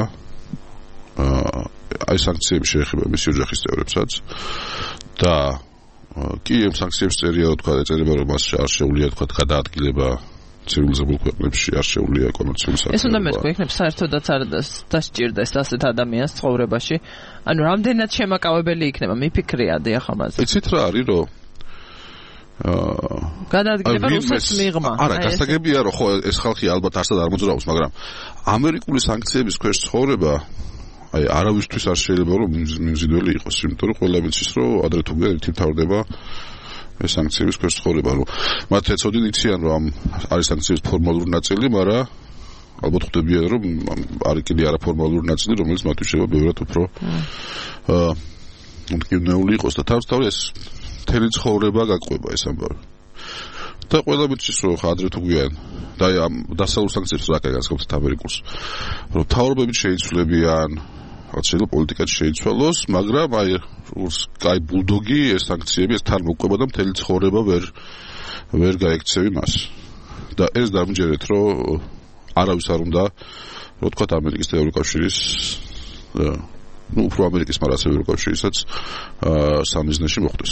აი სანქციები შეეხება მისი ოჯახის წევრებსაც და კი ამ სანქციების წერია, თქვა, ეწერება, რომ მას არ შეუძლია, თქვა, გადაადგილება ცივილიზებულ ქვეყნებში, არ შეუძლია ეკონომიკური საფრთხე. ეს უნდა მეთქვა, იქნებ საერთოდაც არ დასჭირდეს ასეთ ადამიანს ცხოვრებაში. ანუ რამდენად შემაკავებელი იქნება, მიფიქრია დიახ ამაზე. იცით რა არის, რომ აა გადაადგილება რუსეთს მიღმა. არა, გასაგებია, რომ ხო ეს ხალხი ალბათ არსად არ მოძრაობს, მაგრამ ამერიკული სანქციების ქვეშ ცხოვრება აი არავისთვის არ შეიძლება რომ მიმზიდველი იყოს, იმიტომ რომ ყველა ვიცის რომ ადრე თუ გვერდით ერთი მთავრდება ეს სანქციების ქვეშ ცხოვრება, რომ მათ ეცოდნენ იციან რომ ამ არის სანქციების ფორმალური ნაწილი, მაგრამ ალბათ ხვდებიან რომ არის კიდე არაფორმალური ნაწილი, რომელიც მათ შეიძლება ბევრად უფრო აა მტკივნეული იყოს და თავისთავად ეს მთელი ცხოვრება გაყვება ეს ამბავი. და ყველა ვიცის რომ ადრე თუ გვიან და ამ დასავლურ სანქციებს რა კაგასკობთ ამერიკულს, რომ თავრობები შეიცვლებიან, რაც შეიძლება პოლიტიკაში შეიცვალოს, მაგრამ აი კაი ბულდოგი ეს სანქციები ეს თან მოყვება და მთელი ცხოვრება ვერ ვერ გაექცევი მას. და ეს დამჯერეთ რომ არავის არ უნდა რო თქვა ამერიკის და ევროკავშირის ნუ უფრო ამერიკის, მაგრამ ასევე ევროკავშირისაც სამიზნეში მოხდეს.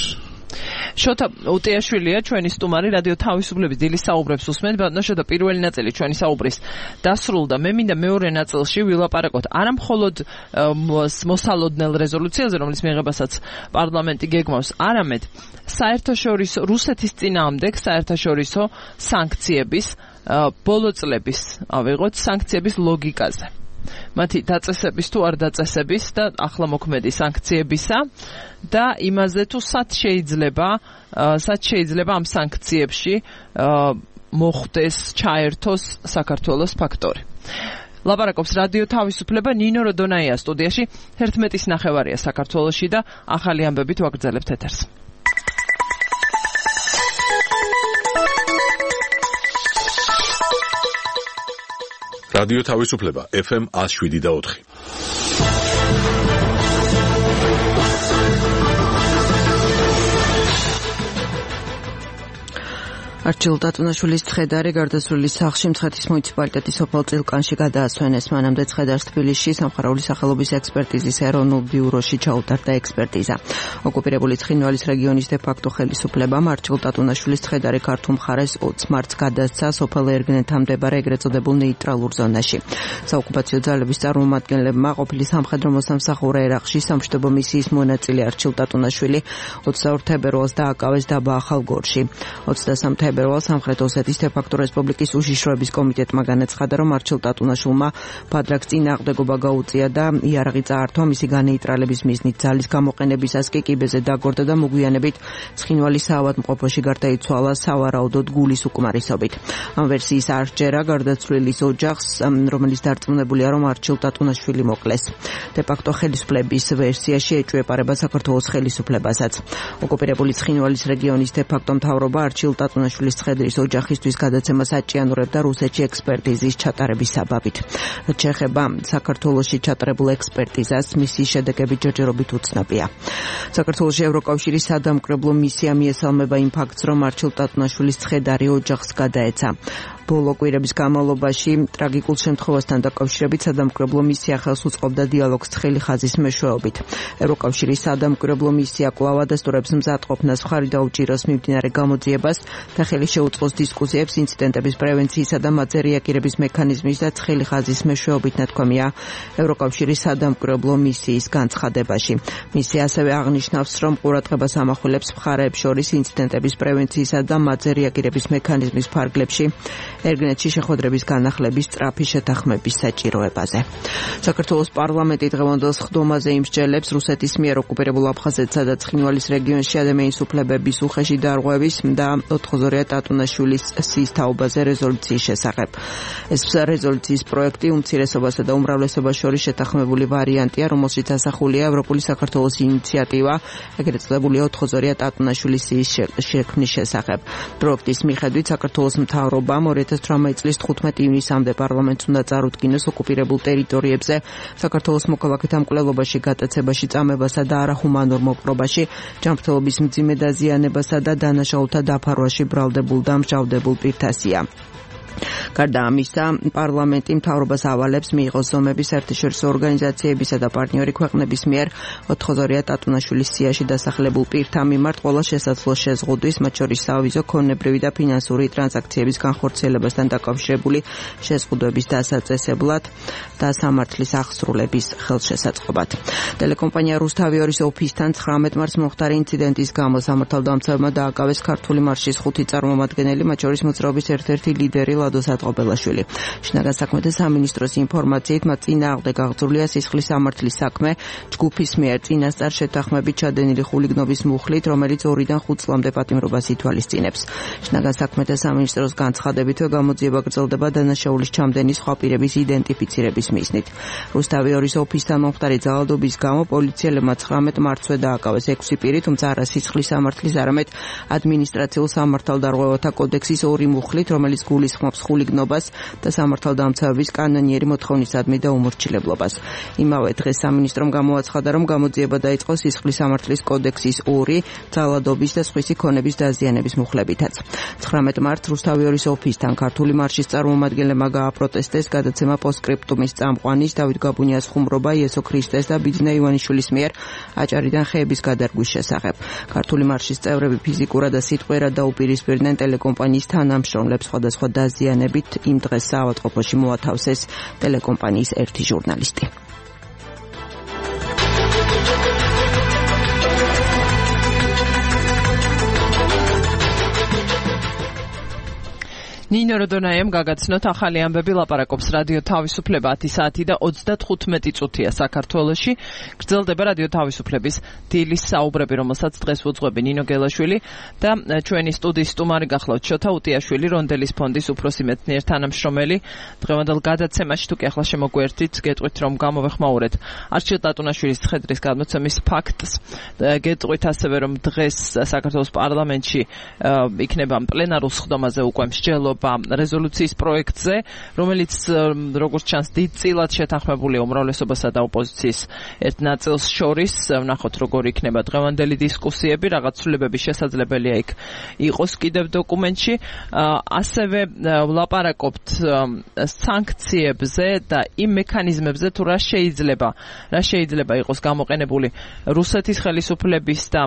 შოთა უტიაშვილია ჩვენი სტუმარი რადიო თავისუფლების დილის საუბრებს უსმენთ. ბატონო შოთა, პირველი ნაწილი ჩვენი საუბრის დასრულდა. მე მინდა მეორე ნაწილში ვილაპარაკოთ არა მხოლოდ მოსალოდნელ რეზოლუციაზე, რომლის მიღებასაც პარლამენტი გეგმავს, არამედ საერთაშორისო რუსეთის წინააღმდეგ საერთაშორისო სანქციების ბოლო წლების ავიღოთ სანქციების ლოგიკაზე. მათი დაწესების თუ არ დაწესების და ახლა მოქმედი სანქციებისა და იმაზე თუ სად შეიძლება სად შეიძლება ამ სანქციებში მოხდეს ჩაერთოს საქართველოს ფაქტორი. ლაპარაკობს რადიო თავისუფლება, ნინო როდონაია სტუდიაში, ერთმეტის ნახევარია საქართველოში და ახალი ამბებით ვაგრძელებთ ეთერს. რადიო თავისუფლება ეფ ემ one oh seven და four. არჩილ ტატუნაშვილის ცხედარი გარდაცვლილი სახლში მცხეთის მუნიციპალიტეტის სოფელ წილკანში გადაასვენეს. მანამდე ცხედარს თბილისში სამხარაულის სახელობის ექსპერტიზის ეროვნულ ბიუროში ჩაუტარდა ექსპერტიზა. ოკუპირებული ცხინვალის რეგიონის დე-ფაქტო ხელისუფლებამ არჩილ ტატუნაშვილის ცხედარი ქართულ მხარეს ოც მარტს გადასცა სოფელ ერგნეთთან მდებარე ეგრეთ წოდებულ ნეიტრალურ ზონაში. საოკუპაციო ძალების წარმომადგენლებმა ყოფილი სამხედრო მოსამსახურე ერაყში სამშვიდობო მისიის მონაწილე არჩილ ტატუნაშვილი ოცდაორ თებერვალს დააკავეს დაბა ახალგორში. ოცდასამ თებერვალს სამხრეთ ოსეთის დე-ფაქტო რესპუბლიკის უშიშროების კომიტეტმა განაცხადა, რომ არჩილ ტატუნაშვილმა ბადრაკს წინააღმდეგობა გაუწია და იარაღი წაართვა მისი განეიტრალების მიზნით. ძალის გამოყენებისას კი კიბეზე დაგორდა და მოგვიანებით ცხინვალის საავადმყოფოში გარდაიცვალა სავარაუდოდ გულის უკმარისობით. ამ ვერსიის არ სჯერა გარდაცვლილის ოჯახს, რომელიც დარწმუნებულია, რომ არჩილ ტატუნაშვილი მოკლეს. დე-ფაქტო ხელისუფლების ვერსიაში ეჭვეპარება საქართველოს ხელისუფლებასაც. ოკუპირებული ცხინვალის რეგიონის დე-ფაქტო მთავრობა არჩილ ტატუნაშვილის ცხედრის ოჯახისთვის გადაცემას აჭიანურებდა რუსეთში ექსპერტიზის ჩატარების საბაბით. რაც შეეხება საქართველოში ჩატარებულ ექსპერტიზას, მისი შედეგები ჯერჯერობით უცნობია. საქართველოში ევროკავშირის სადამკვირვებლო მისია მიესალმება იმ ფაქტს, რომ არჩილ ტატუნაშვილის ცხედარი ოჯახს გადაეცა. ბოლო კვირების განმავლობაში ტრაგიკულ შემთხვევასთან დაკავშირებით სადამკვირვებლო მისია ხელს უწყობდა დიალოგს ცხელი ხაზის მეშვეობით. ევროკავშირის სადამკვირვებლო მისია კვლავ ადასტურებს მზადყოფნას, მხარი დაუჭიროს მიმდინარე გამოძიებას და ხელი შეუწყოს დისკუსიებს ინციდენტების პრევენციისა და მათზე რეაგირების მექანიზმის და ცხელი ხაზის მეშვეობით, ნათქვამია ევროკავშირის სადამკვირვებლო მისიის განცხადებაში. მისია ასევე აღნიშნავს, რომ ყურადღებას ამახვილებს მხარეებს შორის ინციდენტების პრევენციისა და მათზე რეაგირების მექანიზმის ფარგლებში ერგნეთში შეხვედრების განახლების სწრაფი შეთანხმების საჭიროებაზე. საქართველოს პარლამენტი დღევანდელ სხდომაზე იმსჯელებს რუსეთის მიერ ოკუპირებულ აფხაზეთსა და ცხინვალის რეგიონში ადამიანის უფლებების უხეში დარღვევის და ოთხოზორია ტატუნაშვილის სიის თაობაზე რეზოლუციის შესახებ. ეს რეზოლუციის პროექტი უმცირესობასა და უმრავლესობას შორის შეთანხმებული ვარიანტია, რომელშიც ასახულია ევროპული საქართველოს ინიციატივა ეგრეთ წოდებული ოთხოზორია ტატუნაშვილის სიის შექმნის შესახებ. პროექტის მიხედვით საქართველოს მთავრობამ ორი ათას ოცდაოთხ წლის თხუთმეტი ივნისამდე პარლამენტს უნდა წარუდგინოს ოკუპირებულ ტერიტორიებზე საქართველოს მოქალაქეთა მკვლელობაში, გატაცებაში, წამებასა და არახუმანურ მოპყრობაში, ჯანმრთელობის მძიმე დაზიანებასა და დანაშაულთა დაფარვაში ბრალდებულ და მსჯავრდებულ პირთასია. გარდა ამისა, პარლამენტი მთავრობას ავალებს მიიღოს ზომები საერთაშორისო ორგანიზაციებისა და პარტნიორი ქვეყნების მიერ ოთხოზორია ტატუნაშვილის სიაში დასახლებულ პირთა მიმართ ყველა შესაძლო შეზღუდვის, მათ შორის სავიზო, ქონებრივი და ფინანსური ტრანზაქციების განხორციელებასთან დაკავშირებული შეზღუდვების დასაწესებლად და სამართლის აღსრულების ხელშესაწყობად. ტელეკომპანია რუსთავი-ორის ოფისთან ცხრამეტ მარტს მოხდარი ინციდენტის გამო სამართალდამცავებმა დააკავეს ქართული მარშის ხუთი წარმომადგენელი, მათ შორის მოძრაობის ერთ-ერთი ლიდერი ლადო სატყობელაშვილი. შინაგან საქმეთა სამინისტროს ინფორმაციით, მათ წინააღმდეგ აღძრულია სისხლის სამართლის საქმე ჯგუფის მიერ წინასწარ შეთანხმებით ჩადენილი ხულიგნობის მუხლით, რომელიც ორიდან ხუთ წლამდე პატიმრობას ითვალისწინებს. შინაგან საქმეთა სამინისტროს განცხადებითვე გამოძიება გრძელდება დანაშაულის ჩამდენის სხვა პირების იდენტიფიცირების მიზნით. რუსთავი-ორის ოფისთან მომხდარი ძალადობის გამო პოლიციელებმა ცხრამეტ მარტსვე დააკავეს ექვსი პირი, თუმცა არა სისხლის სამართლის, არამედ ადმინისტრაციულ სამართალდარღვევათა კოდექსის ორი მუხლით, რომელიც გულისხმობს უთმობს ხულიგნობას და სამართალდამცავების კანონიერი მოთხოვნისადმი და უმორჩილებლობას. იმავე დღეს სამინისტრომ გამოაცხადა, რომ გამოძიება დაიწყო სისხლის სამართლის კოდექსის ორი ძალადობის და სხვისი ქონების დაზიანების მუხლებითაც. ცხრამეტ მარტს რუსთავიორის ოფისთან ქართული მარშის წარმომადგენლებმა გააპროტესტეს გადაცემა პოსტსკრიპტუმის წამყვანის დავით გაბუნიას ხუმრობა იესო ქრისტეს და ბიძინა ივანიშვილის მიერ აჭარიდან ხეების გადარგვის შესახებ. ქართული მარშის წევრები ფიზიკურად და სიტყვიერად დაუპირისპირდნენ ტელეკომპანიის თანამშრომლებს სხვადასხვა დაზიანებით. იმ დღეს საავადმყოფოში მოათავსეს ტელეკომპანიის ერთი ჟურნალისტი. ნინო როდონაიამ გაგაცნოთ ახალი ამბები, ლაპარაკობს რადიო თავისუფლება ათი საათი და ოცდათხუთმეტი წუთია საქართველოში. გრძელდება რადიო თავისუფლების დილის საუბრები, რომელსაც დღეს ვუძღვები ნინო გელაშვილი და ჩვენი სტუდიის სტუმარი გახლავთ შოთა უტიაშვილი, რონდელის ფონდის უფროსი მეცნიერ თანამშრომელი. დღევანდელ გადაცემაში თუ კი ახლა შემოგვერთით, გეტყვით რომ გამოვეხმაურეთ არჩილ ტატუნაშვილის ცხედრის გადმოცემის ფაქტს. გეტყვით ასევე რომ დღეს საქართველოს პარლამენტში იქნება პლენარულ სხდომაზე უკვე მსჯელობა რეზოლუციის პროექტზე, რომელიც როგორც ჩანს დიდწილად შეთანხმებულია უმრავლესობასა და ოპოზიციის ერთ ნაწილს შორის. ვნახოთ როგორ იქნება დღევანდელი დისკუსიები, რაღაც ცვლილებები შესაძლებელია იქ იყოს კიდევ დოკუმენტში. ასევე ვლაპარაკობთ სანქციებზე და იმ მექანიზმებზე, თუ რა შეიძლება რა შეიძლება იყოს გამოყენებული რუსეთის ხელისუფლების და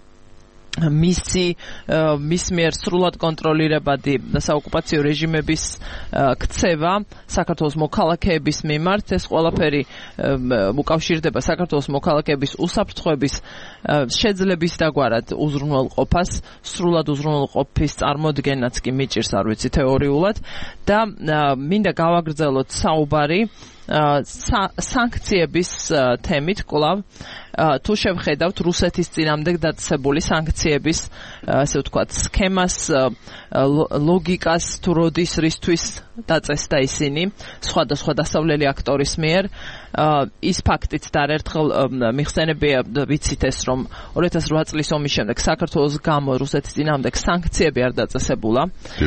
მისი მის მიერ სრულად კონტროლირებადი საოკუპაციო რეჟიმების ქცევა საქართველოს მოქალაქეების მიმართ. ეს ყველაფერი უკავშირდება საქართველოს მოქალაქეების უსაფრთხოების შეძლების დაგვარად უზრუნველყოფას, სრულად უზრუნველყოფის წარმოდგენაც კი მიჭირს, არ ვიცი, თეორიულად და მინდა გავაგრძელოთ საუბარი სანქციების თემით კვლავ. თუ შევხედავთ რუსეთის წინამდე დაწესებული სანქციების ასე ვთქვათ სქემას, ლოგიკას, თუ როდის რისთვის დაწესდა ისინი სხვადასხვა დასავლელი აქტორის მიერ, ის ფაქტიც და ერთხელ მიხსენებია, ვიცით ეს, რომ ორი ათას რვა წლის ომის შემდეგ საქართველოს გამო რუსეთის წინამდე სანქციები არ დაწესებულა.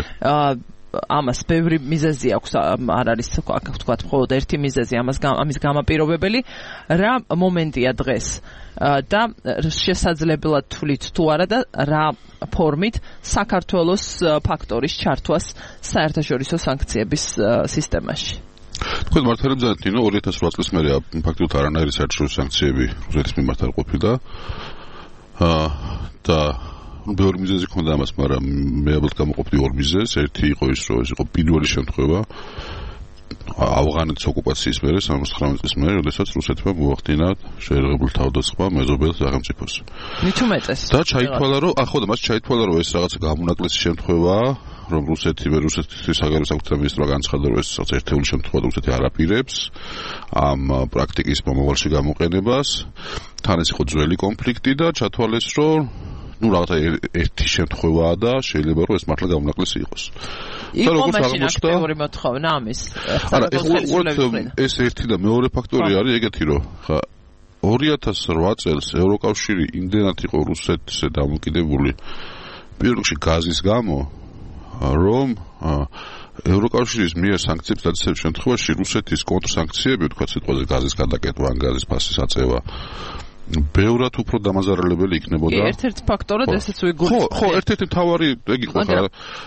ამას ბევრი მიზეზი აქვს, არ არის ვთქვათ მხოლოდ ერთი მიზეზი ამას ამის გამაპირობებელი. რა მომენტია დღეს და შესაძლებლად თვლით თუ არა და რა ფორმით საქართველოს ფაქტორის ჩართვას საერთაშორისო სანქციების სისტემაში? თქვენ მართალი მზადეთ, ნინო, ორი ათას რვა წლის მერე ფაქტობრივად არანაირი საერთაშორისო სანქციები რუსეთის მიმართ არ ყოფილა და ბევრი მიზეზი ჰქონდა ამას, მაგრამ მე ალბათ გამოყოფდი ორ მიზეზს. ერთი იყო ის, რომ ეს იყო პირველი შემთხვევა ავღანეთის ოკუპაციის მერე, სამოცდათხმეტ წლის მერე, როდესაც რუსეთმა მოახდინა შეერაღებული თავდასხმა მეზობელ სახელმწიფოს. მით უმეტეს. და ჩაითვალა, რომ ახლა და მას ჩაითვალა, რომ ეს რაღაცა გამონაკლისი შემთხვევაა, რომ რუსეთი მე რუსეთის საგარეო საქმეთა მინისტრმა განცხადა, რომ ეს რაღაც ერთეული შემთხვევა და რუსეთი არ აპირებს ამ პრაქტიკის მომავალში გამოყენებას. თან ეს იყო ძველი კონფლიქტი და ჩათვალეს, რომ ну რაღაცა ერთი შემთხვევაა და შეიძლება რომ ეს მართლა გამონაკლისი იყოს. და როგორც აღმოჩნდა, ორი მოთხოვნა ამის. არა, ეს ერთი და მეორე ფაქტორი არის ეგეთი, რომ ხა ორი ათას რვა წელს ევროკავშირი იმდენად იყო რუსეთზე დამოკიდებული პირველ რიგში გაზის გამო, რომ ევროკავშირის მიერ სანქციებს დაწესების შემთხვევაში რუსეთის კონტრსანქციები, თქვა სიტყვაზე გაზის გადაკეთება, ან გაზის ფასის აწევა ბევრად უფრო დამაზარალებელი იქნებოდა. კი, ერთ-ერთი ფაქტორად ესეც ვიგულისხმობ. ხო, ხო, ერთ-ერთი მთავარი ეგ იყო ხა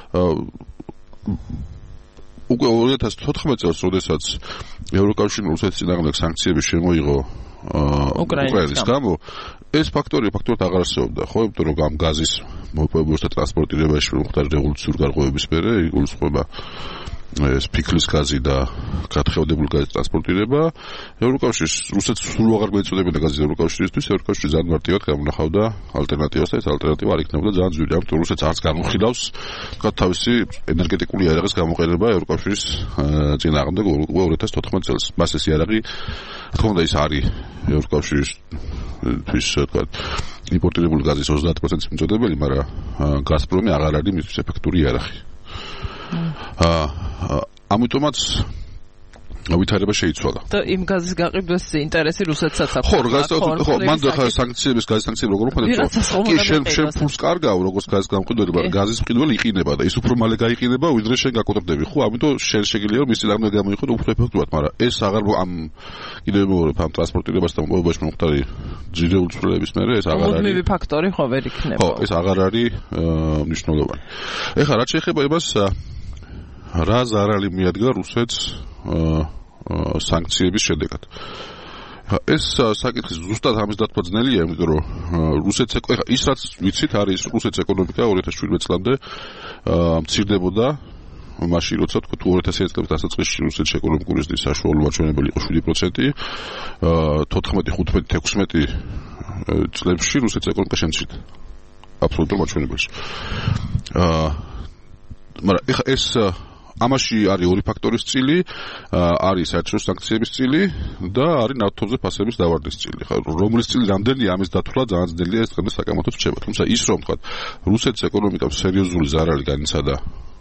უკვე ორი ათას თოთხმეტ წელს, როდესაც ევროკავშირმა რუსეთის წინააღმდეგ სანქციები შემოიღო უკრაინის გამო, ეს ფაქტორი ფაქტორად აღარ არსებობდა, ხო, იმიტომ რომ ამ გაზის მოპოვებასა და ტრანსპორტირებაში მოხდა რევოლუციური გარღვევების მერე, იგულისხმება ეს ფიქლის გაზი და გათხევადებული გაზის ტრანსპორტირება. ევროკავშირის რუსეთს სულ აღარ გვეწოდებოდა გაზის ევროკავშირისთვის, ევროკავშირი ძალიან მარტივად გამონახავდა ალტერნატივას და ეს ალტერნატივა არ იქნებოდა ძალიან ძვირი. ამიტომ რუსეთს არც განუხილავს თქვა თავისი ენერგეტიკული იარაღის გამოყენება ევროკავშირის წინააღმდეგ ორი ათას თოთხმეტ წელს. მას ეს იარაღი, რა თქმა უნდა, ის არის ევროკავშირისთვის თქვა იმპორტირებული გაზის ოცდაათ პროცენტის მიწოდებელი, მაგრამ გაზპრომი აღარ არის მისთვის ეფექტური იარაღი. ამიტომაც ვითარება შეიცვალა. და იმ გაზის გაყიდვას ინტერესი რუსეთსაც აქვს. ხო, გასაგებია, ხო, მან ხა სანქციების გაზის სანქციები როგორ მოხდება? კი, შენ შენ ფულს კარგავ, როგორც გაზის გამყიდველი, მაგრამ გაზის მყიდველი იყინება და ის უფრო მალე გაიყინება, ვიდრე შენ გაკოტრდები, ხო? ამიტომ შენ შეგიძლია რომ მისი ლაგმე გამოიყენო უფრო ეფექტურად, მაგრამ ეს აღარ ამ კიდევ მეორე ამ ტრანსპორტირებას და მოპოვებაში მომხდარი ძირეული ცვლილებების მერე ეს აღარ არის. მუდმივი ფაქტორი ხო ვერ იქნება. ხო, ეს აღარ არის მნიშვნელოვანი. ეხლა რაც შეეხება იმას რა ზარალი მიადგა რუსეთს სანქციების შედეგად. ეს საკითხი ზუსტად ამის დათქვა ძნელია, იმიტომ რომ რუსეთს ეხლა ის რაც ვიცით არის რუსეთის ეკონომიკა ორი ათას შვიდმეტი წლამდე მცირდებოდა, მაშინ როცა თქვა თუ ორი ათას ოცდაათი წლის დასაწყისში რუსეთის ეკონომიკური ზრდის საშუალო მაჩვენებელი იყო შვიდი პროცენტი, თოთხმეტი, ხუთმეტი, ექვსმეტი წლებში რუსეთის ეკონომიკა შემცირდა. აბსოლუტურ მაჩვენებელში. აა მაგრამ ეხლა ეს ამაში არის ორი ფაქტორის წილი, არის საერთო სანქციების წილი და არის ნავთობზე ფასების დავარდნის წილი. ხა რომლის წილი რამდენია ამის დათვლა ძალიან ძნელია, ეს დღემდე საკამათოდ რჩება. თუმცა ის რომ თქვა რუსეთის ეკონომიკამ სერიოზული ზარალი განიცადა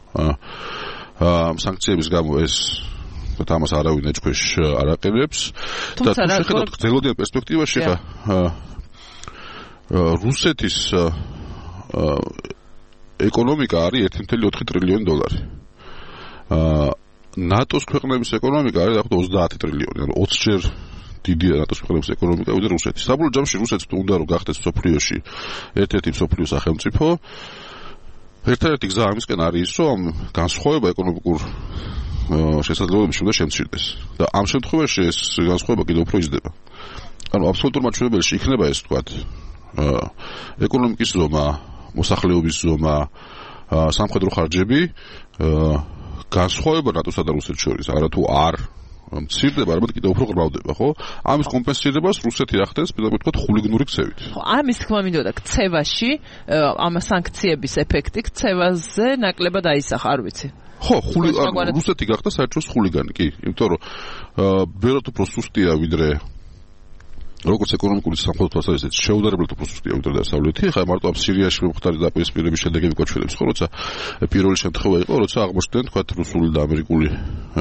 აა სანქციების გამო ეს და ამას არავინ ეჭქვეშ არ აყენებს და თუ შეხედავთ გრძელვადიან პერსპექტივაში ხა რუსეთის ეკონომიკა არის ერთი წუთი ოთხი ტრილიონი დოლარი. აა ნატოს ქვეყნების ეკონომიკა არის დაახლოებით ოცდაათი ტრილიონი, ანუ ოცჯერ დიდია ნატოს ქვეყნების ეკონომიკა ვიდრე რუსეთის. საბოლოო ჯამში რუსეთს უნდა რომ გახდეს მსოფლიოში ერთ-ერთი მსოფლიო სახელმწიფო. ერთ-ერთი გზა ამისკენ არის ის, რომ განსხვავება ეკონომიკურ შესაძლებლობებში უნდა შემცირდეს. და ამ შემთხვევაში ეს განსხვავება კიდევ უფრო იზრდება. ანუ აბსოლუტურ მაჩვენებელში იქნება ეს თქვათ აა ეკონომიკის ზომა, მოსახლეობის ზომა, სამხედრო ხარჯები, განსხვავება ნატოსა და რუსეთს შორის, არათუ არ მცირდება, არამედ კიდევ უფრო ღრმავდება, ხო? ამის კომპენსირებას რუსეთი ახდენს, პირდაპირ ვთქვათ, ხულიგნური ქცევით. ხო, ამის თქმა მინდოდა ქცევაში, ამ სანქციების ეფექტი ქცევაზე ნაკლებად აისახა, არ ვიცი. ხო, ხულიგანი რუსეთი გახდა საერთოდ ხულიგანი, კი, იმიტომ რომ ბევრად უფრო სუსტია ვიდრე როგორც ეკონომიკური სამხედრო თვალსაზრისით შეუდარებლად უფრო სუსტია ვიდრე დასავლეთი. ხა მარტო ამ სირიაში მომხდარი დაპირისპირების შედეგები გვაჩვენებს, ხო, როცა პირველი შემთხვევა იყო, როცა აღმოჩნდნენ თქვა რუსული და ამერიკული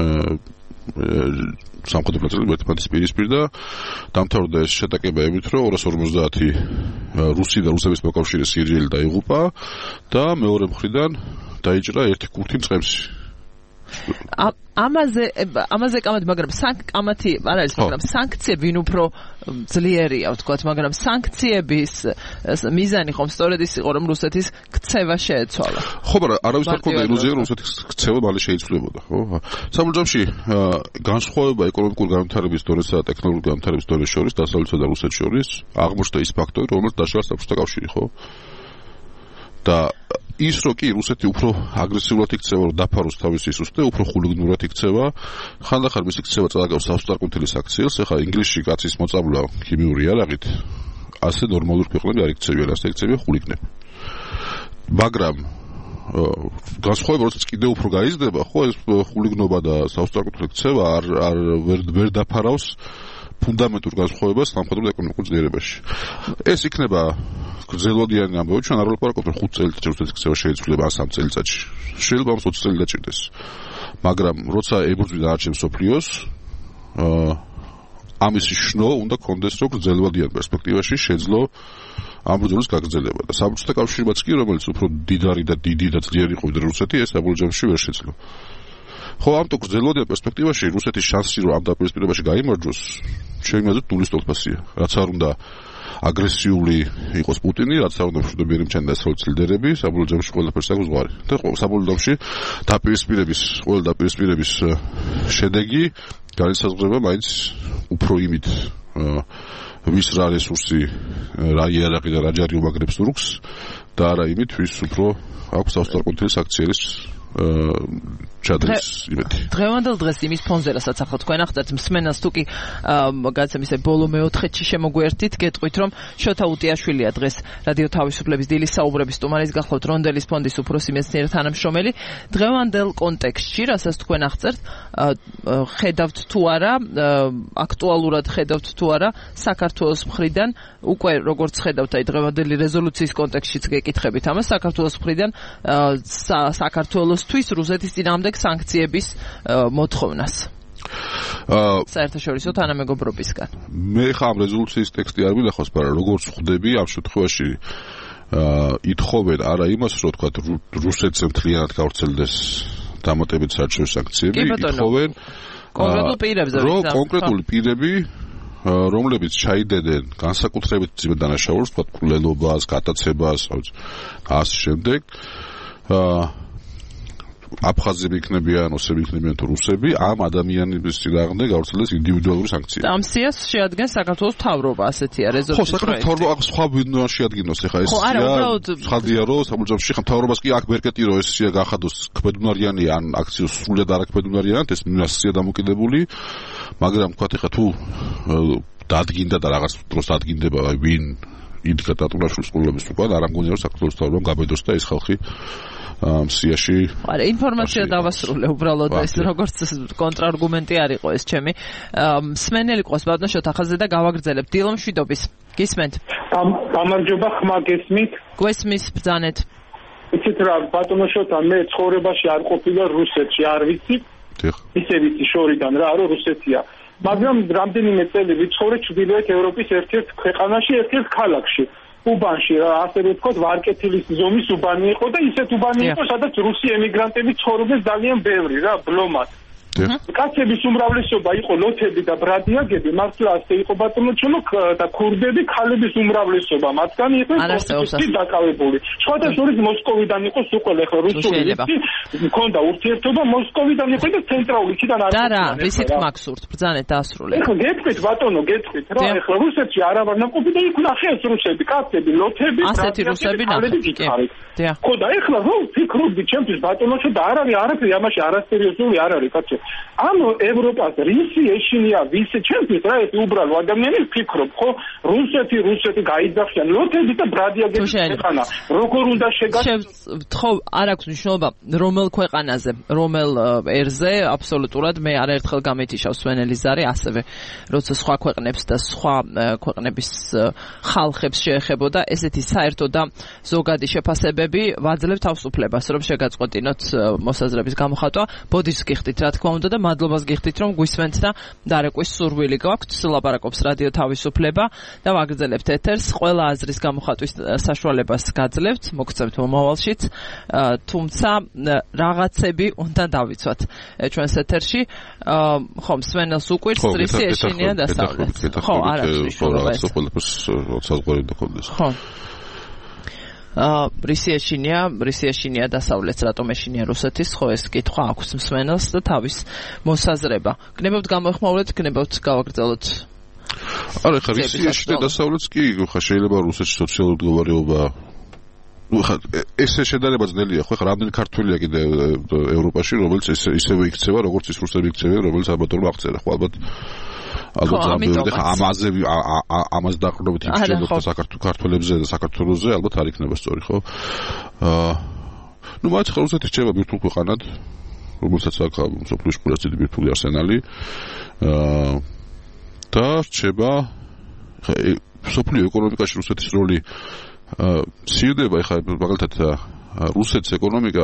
სამხედრო პლატფორმები ერთმანეთის პირისპირდა, დამთავრდა ეს შეტაკება იმით, რომ ორას ორმოცდაათი რუსი და რუსების მოკავშირე სირიელი დაიღუპა და მეორე მხრიდან დაიჭრა ერთი კურთი მწყემსი. ამაზე ამაზე კამათი, მაგრამ კამათი არ არის, მაგრამ სანქციები ვინ უფრო ძლიერია, ვთქვათ, მაგრამ სანქციების მიზანი ხომ სწორედ ის იყო, რომ რუსეთის ქცევა შეეცვალა. ხო, მაგრამ არავის არ ქონდა ილუზია, რომ რუსეთის ქცევა მალე შეიცვლებოდა, ხო? საბოლოო ჯამში განსხვავება ეკონომიკური განვითარების დონესა და ტექნოლოგიური განვითარების დონეს შორის, დასავლეთსა და რუსეთს შორის აღმოჩნდა ის ფაქტორი, რომელიც დაშლა საბჭოთა კავშირი, ხო? და ის რო კი რუსეთი უფრო აგრესიულად იქცევა, რომ დაფაროს თავისი სუსტე, უფრო ხულიგნურად იქცევა, ხანდახან მისი ქცევა წადაგავს სასტარკუნთილის აქციელს, ეხლა ინგლისში კაცის მოწამვლა ქიმიური იარაღით, ასე ნორმალური ქვეყნები არ იქცევიან, ასე იქცევიან ხულიგნები. მაგრამ განსხვავება, როდესაც კიდევ უფრო გაიზრდება, ხო, ეს ხულიგნობა და სასტარკუნთილი ქცევა არ არ ვერ ვერ დაფარავს ფუნდამენტურ განსხვავებას სამხედრო და ეკონომიკურ ძლიერებაში. ეს იქნება გრძელვადიანი ამბავი, ჩვენ არ ვლაპარაკობთ, რომ ხუთ წელიწადში რუსეთის ქცევა შეიცვლება სამ წელიწადში. შეიძლება ამ ოცი წელი დაჭირდეს. მაგრამ როცა ებრძვიდა არჩევ მსოფლიოს, აა ამის შნო უნდა კონდეს, რომ გრძელვადიან პერსპექტივაში შეძლო ამ ბრძოლის გაგრძელება და საბჭოთა კავშირმაც კი, რომელიც უფრო დიდარი და დიდი და ძლიერი იყო ვიდრე რუსეთი, ეს საბოლოო ჯამში ვერ შეძლო. ხო, ამიტომ გრძელვადიან პერსპექტივაში რუსეთის შანსი, რომ ამ დაპირისპირებაში გაიმარჯვოს, ჩემი აზრით ნულის ტოლფასია. რაც არ უნდა აგრესიული იყოს პუტინი, რაც არ უნდა მშვიდობიანი მჩნდა დასავლეთის ლიდერები, საბოლოო ჯამში ყველაფერს აქვს ზღვარი. და საბოლოო ჯამში დაპირისპირების, ყველა დაპირისპირების შედეგი განისაზღვრება მაინც უფრო იმით, ვის რა რესურსი, რა იარაღი და რა ჯარი უმაგრებს რუქს და არა იმით, ვის უფრო აქვს სასტარკუნთილის აქციელის ჩადრეს იმეთი. დღევანდელ დღეს იმის ფონზე, რასაც ახლა თქვენ ახდათ, მსმენელს თუ კი გადაცემის ბოლო მეოთხედში შემოგვერთით, გეტყვით, რომ შოთა უტიაშვილია დღეს რადიო თავისუფლების დილის საუბრების სტუმარის გახლავთ რონდელის ფონდის უფროსი მეცნიერი თანამშრომელი. დღევანდელ კონტექსტში, რასაც თქვენ ახწერთ, ხედავთ თუ არა, აქტუალურად ხედავთ თუ არა, საქართველოს მხრიდან უკვე როგორც ხედავთ, აი დღევანდელი რეზოლუციის კონტექსტშიც გეკითხებით ამას, საქართველოს მხრიდან საქართველოსთვის რუსეთის წინააღმდეგ სანქციების მოთხოვნას. აა საერთაშორისო თანამეგობრობისგან. მე ხა ამ რეზოლუციის ტექსტი არ ვილახავს, მაგრამ როგორც ხვდები ამ შემთხვევაში აა ითხოვენ არა იმას, რომ თქვა რუსეთს მთლიანად გავრცელდეს დამატებით საერთაშორისო საქციები, ითხოვენ კონკრეტულ პირებზე, რომ კონკრეტული პირები რომლებიც ჩაიდებენ განსაკუთრებით ძიმე დანაშაულს, თქვა კვლელობას, გატაცებას, ასე შემდეგ. აა აფხაზები იქნებიან, ოსები იქნებიან თუ რუსები, ამ ადამიანების წინააღმდეგ გავრცელდეს ინდივიდუალური საქციები. ამ სიას შეადგენს საქართველოს მთავრობა, ასეთია რეზოლუცია. ხო, საქართველოს მთავრობა სხვა ვინ შეადგენოს ახლა ეს სია. ხადია რომ საბჭოებში ხა მთავრობას კი აქ მერკეტი რომ ეს სია გახადოს ქმედუნარიანი ან აქციოს სრულად არ ქმედუნარიანად, ეს მინასია დამოკიდებული, მაგრამ თქვა ახლა თუ დადგინდა და რაღაც დროს დადგინდება ვინ იდგა დატუნაშვილის ყურლების უკან, არ ამგონია რომ საქართველოს მთავრობამ გაბედოს და ეს ხალხი ამ სიაში არა ინფორმაცია დავასრულე უბრალოდ ეს როგორც კონტრარგუმენტი არ იყო ეს ჩემი მსმენელი ყოს ბატონო შოთახაზე და გავაგრძელებთ დილო მშვიდობის გისმენთ გამარჯობა ხმა გესმით გვესმის ბრძანეთ იცით რა ბატონო შოთა მე ცხოვრებაში არ ყოფილა რუსეთში არ ვიცი ისე ვიცი შორიდან რა რომ რუსეთია მაგრამ რამდენიმე წელი ვიცხოვრე ჩრდილოეთ ევროპის ერთ-ერთ ქვეყანაში ერთ-ერთ ქალაქში უბანში რა ასე ვთქვათ ვარკეთილის ზომის უბანი იყო და ისეთ უბანი იყო სადაც რუსი ემიგრანტები ცხოვრობდნენ ძალიან ბევრი რა ბლომად კაცების უმრავლესობა იყო ლოთები და ბრადიაგები მართლა ასე იყო ბატონო ჩონო და ქურდები ქალების უმრავლესობა მათგანი იყვნენ კონფლიქტში დაკავებული სხვადასხვა მოსკოვიდან იყო სულ ახლა რუსული მქონდა ურთიერთობა მოსკოვიდან იყო და ცენტრალური იქიდან არ და რა ვისით მაქსურთ ბრძანეთ დაასრულეთ ეხლა გეტყვით ბატონო გეტყვით რა ეხლა რუსეთში არ აღარ ნაყოფი და იქ ნახე ეს რუსები კაცები ლოთები ასეთი რუსები ნახეთ ხო და ეხლა რომ ფიქრობდი ჩემთვის ბატონო და არ არის არაფერი ამაში არასერიოზული არ არის კაცო ამ ევროპას რისი ეშინია ვის ჩემთვის რა ეს უბრალო ადამიანი ფიქრობ ხო რუსეთი რუსეთი გაიძახიან ლოთები და ბრადიაგები ქვეყანა როგორ უნდა შეგა ხო არ აქვს მნიშვნელობა რომელ ქვეყანაზე რომელ ერზე აბსოლუტურად მე არაერთხელ გამეთიშავ სვენელის ზარი ასევე როცა სხვა ქვეყნებს და სხვა ქვეყნების ხალხებს შეეხებოდა ესეთი საერთო და ზოგადი შეფასებები ვაძლევთ თავისუფლებას რომ შეგაწყვეტინოთ მოსაზრების გამოხატვა ბოდიშს გიხდით რა თქმა უნდა და მადლობას გიხდით რომ გვისმენთ და დარეკვის სურვილი გაქვთ ლაპარაკობს რადიო თავისუფლება და ვაგრძელებთ ეთერს ყველა აზრის გამოხატვის საშუალებას გაძლევთ მოგწევთ მომავალშიც თუმცა რაღაცები უნდა დავიცვათ ჩვენს ეთერში ხომ სვენელს უკვირს რისი ეშინია დასავლეთ ხო არ აქვს მნიშვნელობა ხო რისი ეშინია, რისი ეშინია დასავლეთს, რატომ ეშინია რუსეთის, ხო ეს კითხვა აქვს მსმენელს და თავის მოსაზრება. გნებავთ გამოეხმაურეთ, გნებავთ გავაგრძელოთ. არა, ხა რისი ეშინია დასავლეთს კი, ხა შეიძლება რუსეთში სოციალური მდგომარეობა ну ხა ეს შედარება ძნელია ხო ხა რამდენი ქართველია კიდე ევროპაში რომელიც ისევე იქცევა როგორც ის რუსები იქცევენ რომელიც ალბატორმა აღწერა ხო ალბათ ალბათ ამაზე ამას დაყრდნობით იქცევთ საქართველოს ქართველებზე და საქართველოსზე ალბათ არ იქნება სწორი ხო აა ну მათ ხა რუსეთი რჩება ბირთვულ ქვეყანად რომელსაც აქვს სოფლის ყველაზე დიდი ბირთვული არსენალი აა და რჩება სოფლის ეკონომიკაში რუსეთის როლი სიუდება ხა მაგალითად რუსეთის ეკონომიკა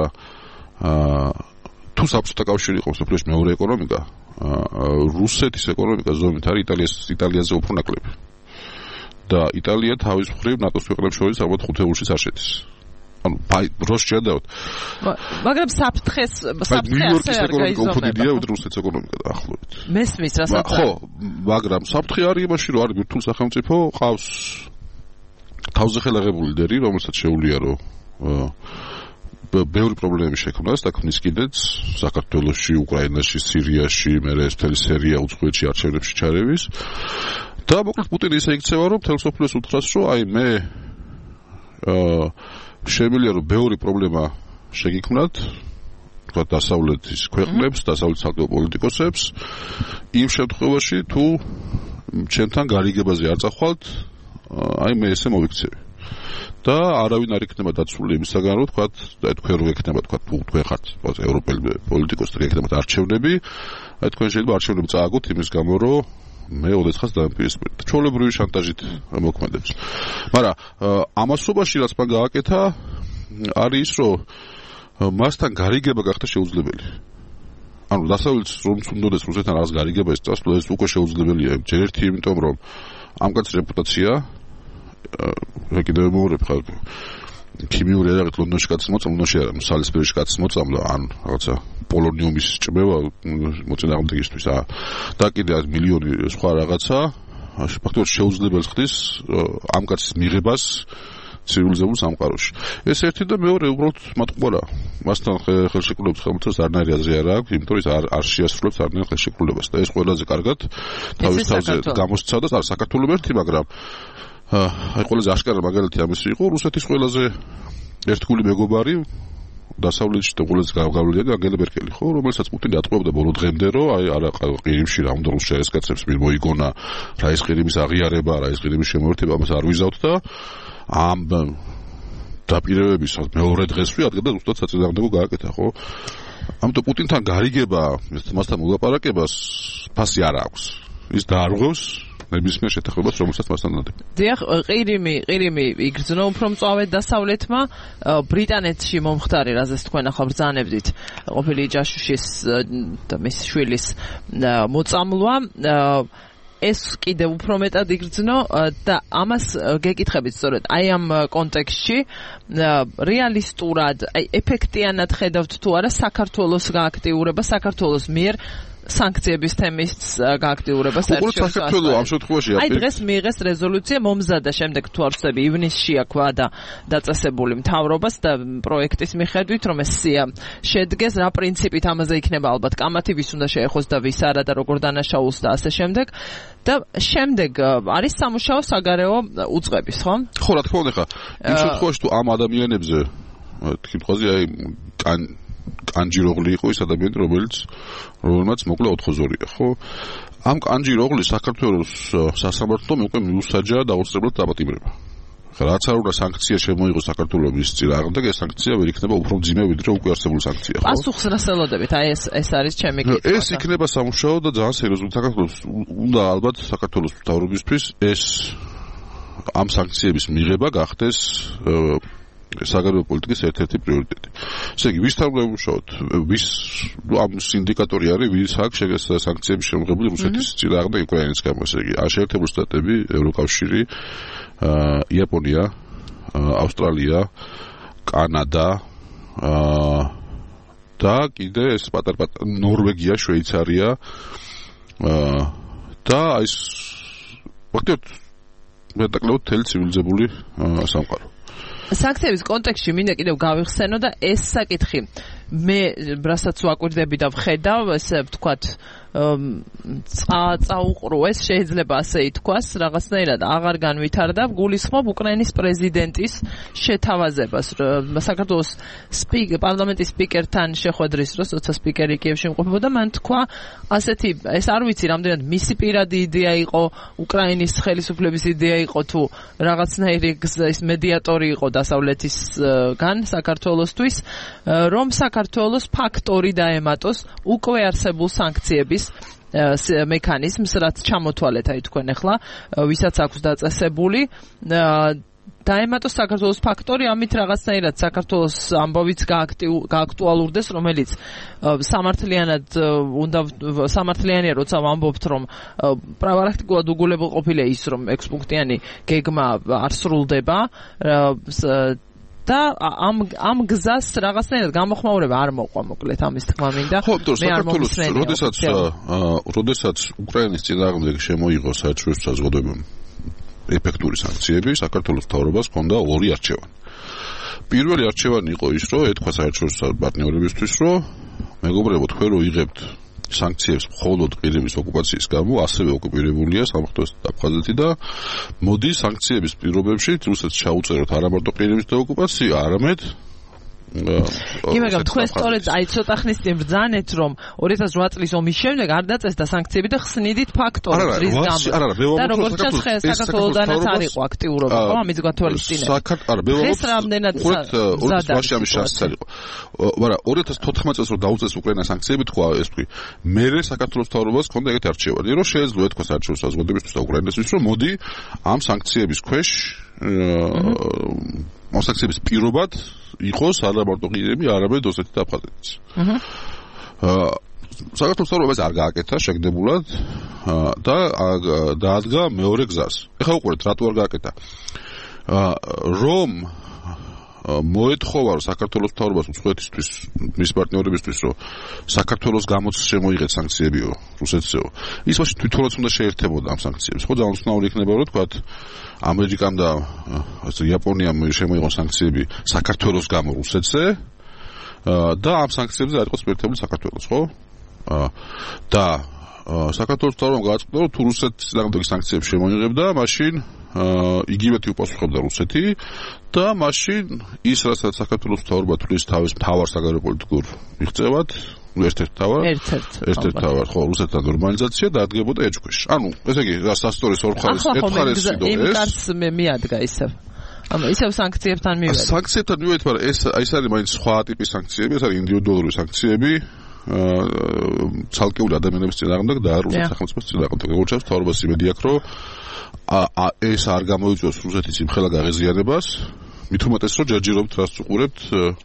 თუ საბჭოთა კავშირი იყო სოფლის მეორე ეკონომიკა რუსეთის ეკონომიკა ზომით არის იტალიას იტალიაზე უფრო ნაკლები და იტალია თავის მხრივ ნატოს ქვეყნებს შორის ალბათ ხუთეულშიც არ შედის ანუ დროს შედავთ მაგრამ საფრთხეს საფრთხე ნიუ-იორკის ეკონომიკა უფრო დიდია ვიდრე რუსეთის ეკონომიკა დაახლოებით მესმის რასაც ხო მაგრამ საფრთხე არის იმაში რომ არის ბირთვულ სახელმწიფო ყავს თავზე ხელაღებული ლიდერი, რომელსაც შეუძლია რომ ბევრი პრობლემები შექმნას და ქმნის კიდეც საქართველოში, უკრაინაში, სირიაში, მერე ეს მთელი სერია უცხოეთში არჩევნებში ჩარევის. და მოკლედ პუტინი ისე იქცევა, რომ მთელ სოფლიოს უთხრას, რომ აი მე აა შემიძლია რომ ბევრი პრობლემა შეგიქმნათ, თქვა დასავლეთის ქვეყნებს, დასავლეთის ალპურ პოლიტიკოსებს, იმ შემთხვევაში თუ ჩემთან გარიგებაზე არ წახვალთ აი მე ესე მოვიქცევი და არავინ არ იქნება დაცული იმისაგან რომ თქვა თქვენ რო ექნება თქვა თუ თქვენ ხართ ევროპელი პოლიტიკოსი და ექნებათ არჩევნები აი თქვენ შეიძლება არჩევნები წააგოთ იმის გამო რომ მე ოდესღაც დამპირისპირდეთ ჩვეულებრივი შანტაჟით მოქმედებს მაგრამ ამასობაში რაც მან გააკეთა არის ის რომ მასთან გარიგება გახდა შეუძლებელი ანუ დასავლეთს რომ თუნდაც რუსეთთან რაღაც გარიგება ეს წასვლა ეს უკვე შეუძლებელია ჯერ ერთი იმიტომ რომ ამ კაც რეპუტაცია კიდევ მეორე ხარ ქიმიური რაღაც ლონდონში კაცის მოწამლა ლონდონში არა სალისბერიში კაცის მოწამლა ან რაღაცა პოლონიუმის ჭმევა მოწინააღმდეგისთვის და კიდე მილიონი სხვა რაღაცა ფაქტობრივად შეუძლებელს ხდის ამ კაცის მიღებას ცივილიზებულ სამყაროში. ეს ერთი და მეორე უბრალოდ მატყუარა. მასთან ხელშეკრულების ხელმოწერას არნაირი აზრი არ აქვს, იმიტომ რომ არ არ შეასრულებს არნაირ ხელშეკრულებას და ეს ყველაზე კარგად თავის თავზე გამოსცადა და საქართველოს ერთი, მაგრამ აი ყველაზე აშკარა მაგალითი ამისი იყო რუსეთის ყველაზე ერთგული მეგობარი დასავლეთში და ყველაზე გავგავლილი ანგელა მერკელი ხო, რომელსაც პუტინი ატყუებდა ბოლო დღემდე, რომ აი არა ყირიმში რა უნდა რუს ჯარისკაცებს მის მოიგონა, რა ის ყირიმის აღიარება, რა ის ყირიმის შემოერთება, ამას არ ვიზავთ და ამ დაპირებების მეორე დღესვე ადგდა ზუსტად საწინააღმდეგო გააკეთა, ხო? ამიტომ პუტინთან გარიგება, მასთან მოლაპარაკებას ფასი არ აქვს. ის დაარღვევს ნებისმიერ შეთანხმებას, რომელსაც მასთან ნადებ. დიახ, ყირიმი, ყირიმი იგრძნო უფრო მწვავედ დასავლეთმა, ბრიტანეთში მომხდარი, რაზეც თქვენ ახლა ბრძანებდით, ყოფილი ჯაშუშის და მის შვილის მოწამლვა ეს კიდევ უფრო მეტად იგრძნო და ამას გეკითხებით სწორედ აი ამ კონტექსტში რეალისტურად აი ეფექტიანად ხედავთ თუ არა საქართველოს გააქტიურება საქართველოს მიერ სანქციების თემის გააქტიურება საერთაშორისო საქართველოს ამ შემთხვევაში აი დღეს მიიღეს რეზოლუცია მომზადდა შემდეგ თუ არ ვცდები ივნისში აქ ვადა დაწესებული მთავრობას და პროექტის მიხედვით რომ ეს სია შედგეს რა პრინციპით ამაზე იქნება ალბათ კამათი ვის უნდა შეეხოს და ვის არა და როგორ დანაშაულს და ასე შემდეგ და შემდეგ არის სამუშაო საგარეო უწყების ხო? ხო რა თქმა უნდა ხა იმ შემთხვევაში თუ ამ ადამიანებზე კითხვაზე აი კან კანჯიროღლი იყო ის ადამიანი რომელიც რომელმაც მოკლა ოთხოზორია ხო ამ კანჯიროღლის საქართველოს სასამართლომ უკვე მიუსაჯა დაუწყებლად დაპატიმრება რაც არ უნდა სანქცია შემოიღოს საქართველოს წინააღმდეგ ეს სანქცია ვერ იქნება უფრო მძიმე ვიდრე უკვე არსებული სანქცია ხო პასუხს რას ელოდებით აი ეს ეს არის ჩემი კითხვა ეს იქნება სამუშაო და ძალიან სერიოზული საქართველოს უნდა ალბათ საქართველოს მთავრობისთვის ეს ამ სანქციების მიღება გახდეს საგარეო პოლიტიკის ერთ-ერთი პრიორიტეტი. ესე იგი, ვის თან ვიმუშაოთ? ვის ამ ინდიკატორი არის, ვის აქვს სანქციების შემოღებული რუსეთის წინააღმდეგ უკრაინის გამო, ესე იგი, შეერთებული შტატები, ევროკავშირი, იაპონია, ავსტრალია, კანადა და კიდე ეს პატარ-პატარ ნორვეგია, შვეიცარია და ეს ვაქტიოთ მეტაკლეოდ თელი ცივილიზებული სამყარო. სანქციების კონტექსტში მინდა კიდევ გავიხსენო და ეს საკითხი მე რასაც ვაკვირდები და ვხედავ ესე ვთქვათ წაუყრო ეს შეიძლება ასე ითქვას რაღაცნაირად აღარ განვითარდა გულისხმობ უკრაინის პრეზიდენტის შეთავაზებას საქართველოს პარლამენტის სპიკერთან შეხვედრის დროს როცა სპიკერი კიევში იმყოფებოდა მან თქვა ასეთი ეს არ ვიცი რამდენად მისი პირადი იდეა იყო უკრაინის ხელისუფლების იდეა იყო თუ რაღაცნაირი ის მედიატორი იყო დასავლეთისგან საქართველოსთვის რომ საქართველოს ფაქტორი დაემატოს უკვე არსებულ სანქციების მექანიზმს რაც ჩამოთვალეთ აი თქვენ ახლა ვისაც აქვს დაწესებული დაემატოს საქართველოს ფაქტორი ამით რაღაცნაირად საქართველოს ამბავიც გააქტუალურდეს რომელიც სამართლიანად უნდა სამართლიანია როცა ვამბობთ რომ პრაქტიკულად უგულებელ ყოფილია ის რომ ექვს პუნქტიანი გეგმა არ სრულდება და ამ ამ გზას რაღაცნაირად გამოხმაურება არ მოყვა მოკლედ ამის თქმა მინდა ხო საქართველოს როდესაც როდესაც უკრაინის წინააღმდეგ შემოიღო საერთაშორისო საზოგადოებამ ეფექტური სანქციები საქართველოს მთავრობას ჰქონდა ორი არჩევანი პირველი არჩევანი იყო ის რომ ეთქვა საერთაშორისო პარტნიორებისთვის რომ მეგობრებო თქვენ რო იღებთ სანქციებს მხოლოდ ყირიმის ოკუპაციის გამო ასევე ოკუპირებულია სამხატვრო აფხაზეთი და მოდი სანქციების პირობებში რუსეთს ჩაუწეროთ არა მარტო ყირიმის ოკუპაცია არამედ იმაგამ თქვენ სწორედ აი ცოტა ხნის წინ ბრძანეთ რომ ორი ათას ოთხ წლის ომის შემდეგ არ დაწესდა სანქციები და ხსნიდით ფაქტორს რის გამო და როგორც ჩანს საქართველოსდანაც არ იყო აქტიურობა ხო ამის გათვალისწინებით ეს რამდენად ზადა მაგრამ ორი ათას თოთხმეტ წელს რომ დაუწეს უკრაინა სანქციები თქვა ეს თქვი მერე საქართველოს მთავრობას ჰქონდა ეგეთი არჩევანი რომ შეეძლო ეთქვა საერთაშორისო საზოგადოებისთვის და უკრაინასთვის რომ მოდი ამ სანქციების ქვეშ ამ სანქციების პირობად იყოს არა მარტო ყირიმი, არამედ ოსეთი და აფხაზეთიც. აჰა. საქართველოს მთავრობას არ გააკეთა შეგდებულად და დაადგა მეორე გზას. ეხლა უყურეთ, რატო არ გააკეთა? რომ მოეთხოვა საქართველოს მთავრობას უცხოეთისთვის, მის პარტნიორებისთვის, რომ საქართველოს გამოც შემოიღეთ სანქციებიო რუსეთზეო. ის ვაში თვითონაც უნდა შეერთებოდა ამ სანქციებს. ხო, ძალიან უცნაური იქნება, რომ თქვა ამერიკამ და იაპონიამ შემოიღონ სანქციები საქართველოს გამო რუსეთზე და ამ სანქციებზე არ იყოს ერთებული საქართველოს, ხო? და საქართველოს მთავრობამ გააწყდა, რომ თუ რუსეთის წინააღმდეგ სანქციებს შემოიღებდა, მაშინ იგივეთი უპასუხებდა რუსეთი და მაშინ ის რასაც საქართველოს მთავრობა თulis თავის მთავარ საგარეო პოლიტიკურ მიღწევად, ერთ-ერთ მთავარ, ერთ-ერთ მთავარ, ხო, რუსეთთან ნორმალიზაცია დაადგებოდა ეჭქვეშ. ანუ, ესე იგი, სასტორის ორ მხარეს, ერთ მხარეს სიდო ეს. იმ კარს მე მიადგა ისევ. ანუ ისევ სანქციებთან მივედი. სანქციებთან მივედი, მაგრამ ეს ეს არის მაინც სხვა ტიპის სანქციები, ეს არის ინდივიდუალური სანქციები. ცალკეული ადამიანების წინააღმდეგ და რუსეთის სახელმწიფოს წინააღმდეგ. როგორც ჩანს, მთავრობას იმედი აქვს, რომ ეს არ გამოიწვევს რუსეთის იმხელა გაღიზიანებას, მით უმეტეს, რომ ჯერჯერობით რას უყურებთ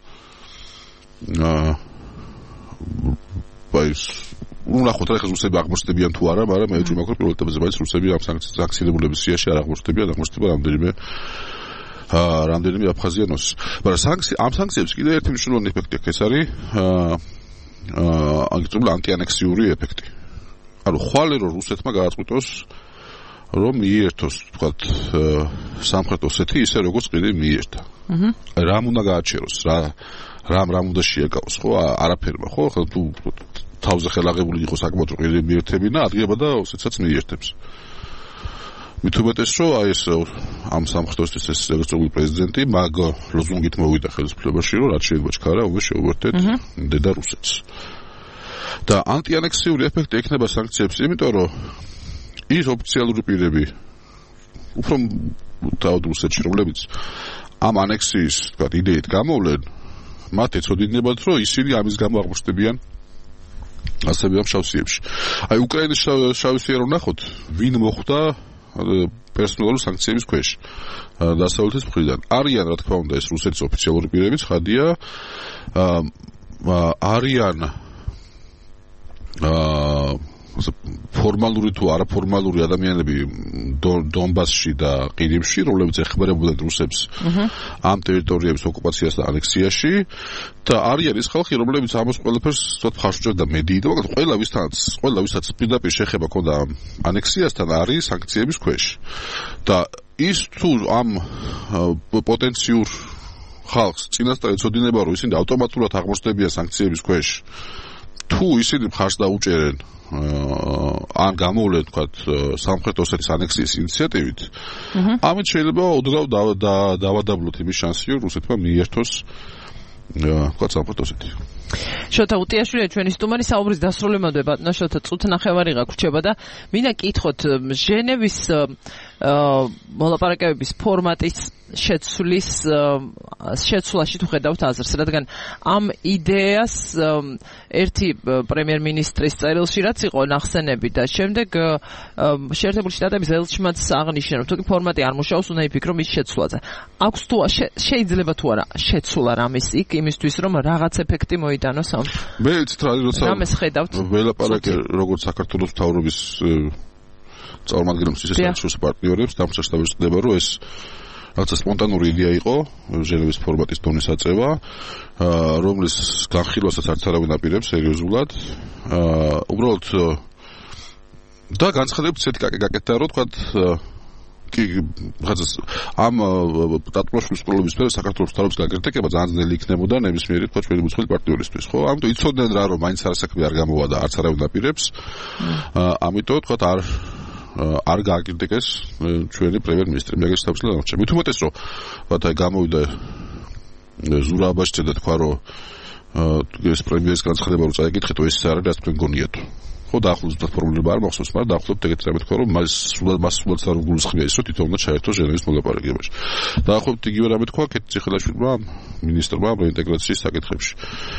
აი ну ნახოთ რა ხა რუსები აღმოჩნდებიან თუ არა, მაგრამ მე ვიճი მაქვს პირველ ეტაპზე მაინც რუსები ამ სანქციებულების სიაში არ აღმოჩნდებიან, აღმოჩნდება რამდენიმე აა რამდენიმე აფხაზიანოს. მაგრამ სანქცი ამ სანქციებს კიდევ ერთი მნიშვნელოვანი ეფექტი აქვს, ეს არის აა აგრეთვე ანტიანექსიური ეფექტი. ანუ ხვალე რომ რუსეთმა გააწყვიტოს რომ მიერთოს, თქვათ, სამხრეთ ოსეთი ისე როგორც კიდე მიერთა. აჰა. რამ უნდა გააჩეროს, რა რამ რამ უნდა შეეკავოს, ხო? არაფერმა, ხო? ხო თუ თავზე ხელაღებული იყოს საკმაოდ რომ კიდე მიერთებინა, ადგება და ოსეთსაც მიერთებს. მით უმეტეს რომ აი ეს ამ სამხრეთ ოსეთის ეს რეგისტრირებული პრეზიდენტი მაგ ლოზუნგით მოვიდა ხელისუფლებაში, რომ რაც შეიძლება ჩქარა, უნდა შეუერთეთ დედა რუსეთს. და ანტიანექსიური ეფექტი ექნება სანქციებს, იმიტომ რომ ის ოფიციალური პირები უფრო თავად რუსეთში რომლებიც ამ ანექსიის, თქვათ, იდეით გამოვლენ, მათ ეცოდინებათ, რომ ისინი ამის გამო აღმოჩნდებიან ასევე ამ შავსიებში. აი უკრაინის შავი სია რომ ნახოთ, ვინ მოხვდა პერსონალური სანქციების ქვეშ დასავლეთის მხრიდან. არიან, რა თქმა უნდა, ეს რუსეთის ოფიციალური პირები, ცხადია, არიან აა ფორმალური თუ არაფორმალური ადამიანები დონბასში და ყირიმში, რომლებიც ეხმარებოდნენ რუსებს ამ ტერიტორიების ოკუპაციას და ანექსიაში და არიან ის ხალხი, რომლებიც ამას ყველაფერს სწორად მხარს უჭერდა მედიით, მაგრამ ყველა ვისთანაც, ყველა ვისაც პირდაპირ შეხება ქონდა ანექსიასთან არის სანქციების ქვეშ. და ის თუ ამ პოტენციურ ხალხს წინასწარ ეცოდინება, რომ ისინი ავტომატურად აღმოჩნდებიან სანქციების ქვეშ, თუ ისინი მხარს დაუჭერენ ან გამოვლენ, თქვათ, სამხრეთ ოსეთის ანექსიის ინიციატივით, ამით შეიძლება ოდნავ დავადაბლოთ იმის შანსი, რომ რუსეთმა მიერთოს, თქვათ, სამხრეთ ოსეთი. შოთა უტიაშვილი, ჩვენი სტუმარი, საუბრის დასრულებამდე ბატონო შოთა წუთ ნახევარი გაგვრჩება და მინდა კითხოთ ჟენევის მოლაპარაკებების ფორმატის შეცვლის შეცვლაში თუ ხედავთ აზრს, რადგან ამ იდეას ერთი პრემიერ-მინისტრის წერილში რაც იყო ნახსენები და შემდეგ შეერთებული შტატების ელჩმაც აღნიშნა, რომ თუ ფორმატი არ მუშაობს, უნდა იფიქრო მის შეცვლაზე. აქვს თუ შეიძლება თუ არა შეცვლა რამის იქ იმისთვის, რომ რაღაც ეფექტი მოიტანოს ამ. მე ცით რა როცა რამეს ხედავთ? ველაპარაკე როგორც საქართველოს მთავრობის წარმომადგენლებს, ისე საერთაშორისო პარტნიორებს, დამსახურებას ხდება, რომ ეს რაცა სპონტანური იდეა იყო, ჟენევის ფორმატის დონის აწევა, რომლის განხილვასაც არც არავინ აპირებს სერიოზულად. უბრალოდ და განცხადებით ისეთი გაკეთდა, რომ თქვათ კი ხაც ამ დატბაშვის პრობლემის მერე საქართველოს მთავრობის გაკრიტიკება ძალიან ძნელი იქნებოდა ნებისმიერი თქვა ჩვენი მუცხველი პარტნიორისთვის, ხო? ამიტომ იცოდნენ რა, რომ მაინც არასაქმე არ გამოვა და არც არავინ აპირებს. ამიტომ თქვა არ არ გააკრიტიკეს ჩვენი პრემიერ-მინისტრი. მე გასწავლე ამჩა. მით უმეტეს რომ ვათა გამოვიდა ზურაბ აბაშიძე და თქვა რომ ეს პრემიერის განცხადება რომ წაიკითხეთ, ეს არის რაც თქვენ გონიათ. ხო, დაახლოებით პრობლემა არ მახსოვს, მაგრამ დაახლოებით ეგეთ რამე თქვა რომ მას სულად მას სულად არ გულისხმია ის რომ თვითონ უნდა ჩაერთოს ჟენევის მოლაპარაკებაში. დაახლოებით იგივე რამე თქვა კეთ ციხელაშვილმა მინისტრმა რეინტეგრაციის საკითხებში.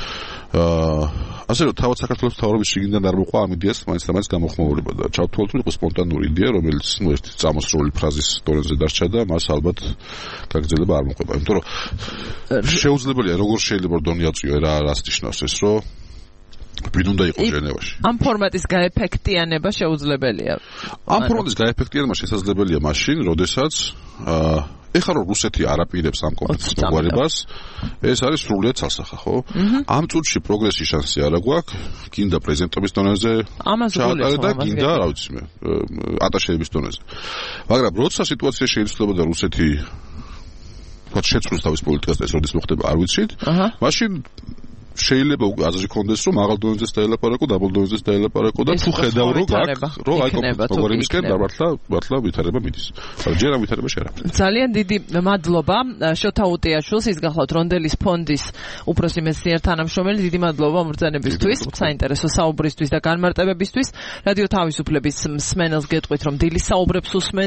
აა ასე რომ თავად საქართველოს მთავრობის შიგნიდან არ მოყვა ამ იდეას მაინც და მაინც გამოხმაურება და ჩავთვალოთ რომ იყო სპონტანური იდეა, რომელიც ნუ ერთი წამოსროლი ფრაზის დონეზე დარჩა და მას ალბათ გაგრძელება არ მოყვება. იმიტომ რომ შეუძლებელია როგორ შეიძლება დონი აწიო რა რას ნიშნავს ეს, რომ ვინ უნდა იყოს ჟენევაში. ამ ფორმატის გაეფექტიანება შეუძლებელია. ამ ფორმატის გაეფექტიანება შესაძლებელია მაშინ, როდესაც აა ეხლა რომ რუსეთი არაპირებს ამ კონფლიქტის მოგვარებას, ეს არის სრულიად ცალსახა, ხო? ამ წუთში პროგრესის შანსი არ აქვს, გინდა პრეზიდენტობის დონეზე, და გინდა, რა ვიცი მე, ატაშეების დონეზე. მაგრამ როცა სიტუაცია შეიცვლება და რუსეთი თქვა შეცვლის თავის პოლიტიკას და ეს როდის მოხდება, არ ვიცით, მაშინ შეიძლება უკვე აზრი კონდეს რომ მაღალ დონეზეც დაელაპარაკო, დაბალ დონეზეც დაელაპარაკო და თუ ხედავ რომ გაქვს რომ აი კონფლიქტის მართლა მართლა ვითარება მიდის. ჯერ ამ ვითარება შეერაფერს. ძალიან დიდი მადლობა შოთა უტიაშვილს, ის გახლავთ რონდელის ფონდის უფროსი მეცნიერ თანამშრომელი. დიდი მადლობა მობრძანებისთვის, საინტერესო საუბრისთვის და განმარტებებისთვის. რადიო თავისუფლების მსმენელს გეტყვით რომ დილის საუბრებს უსმენთ.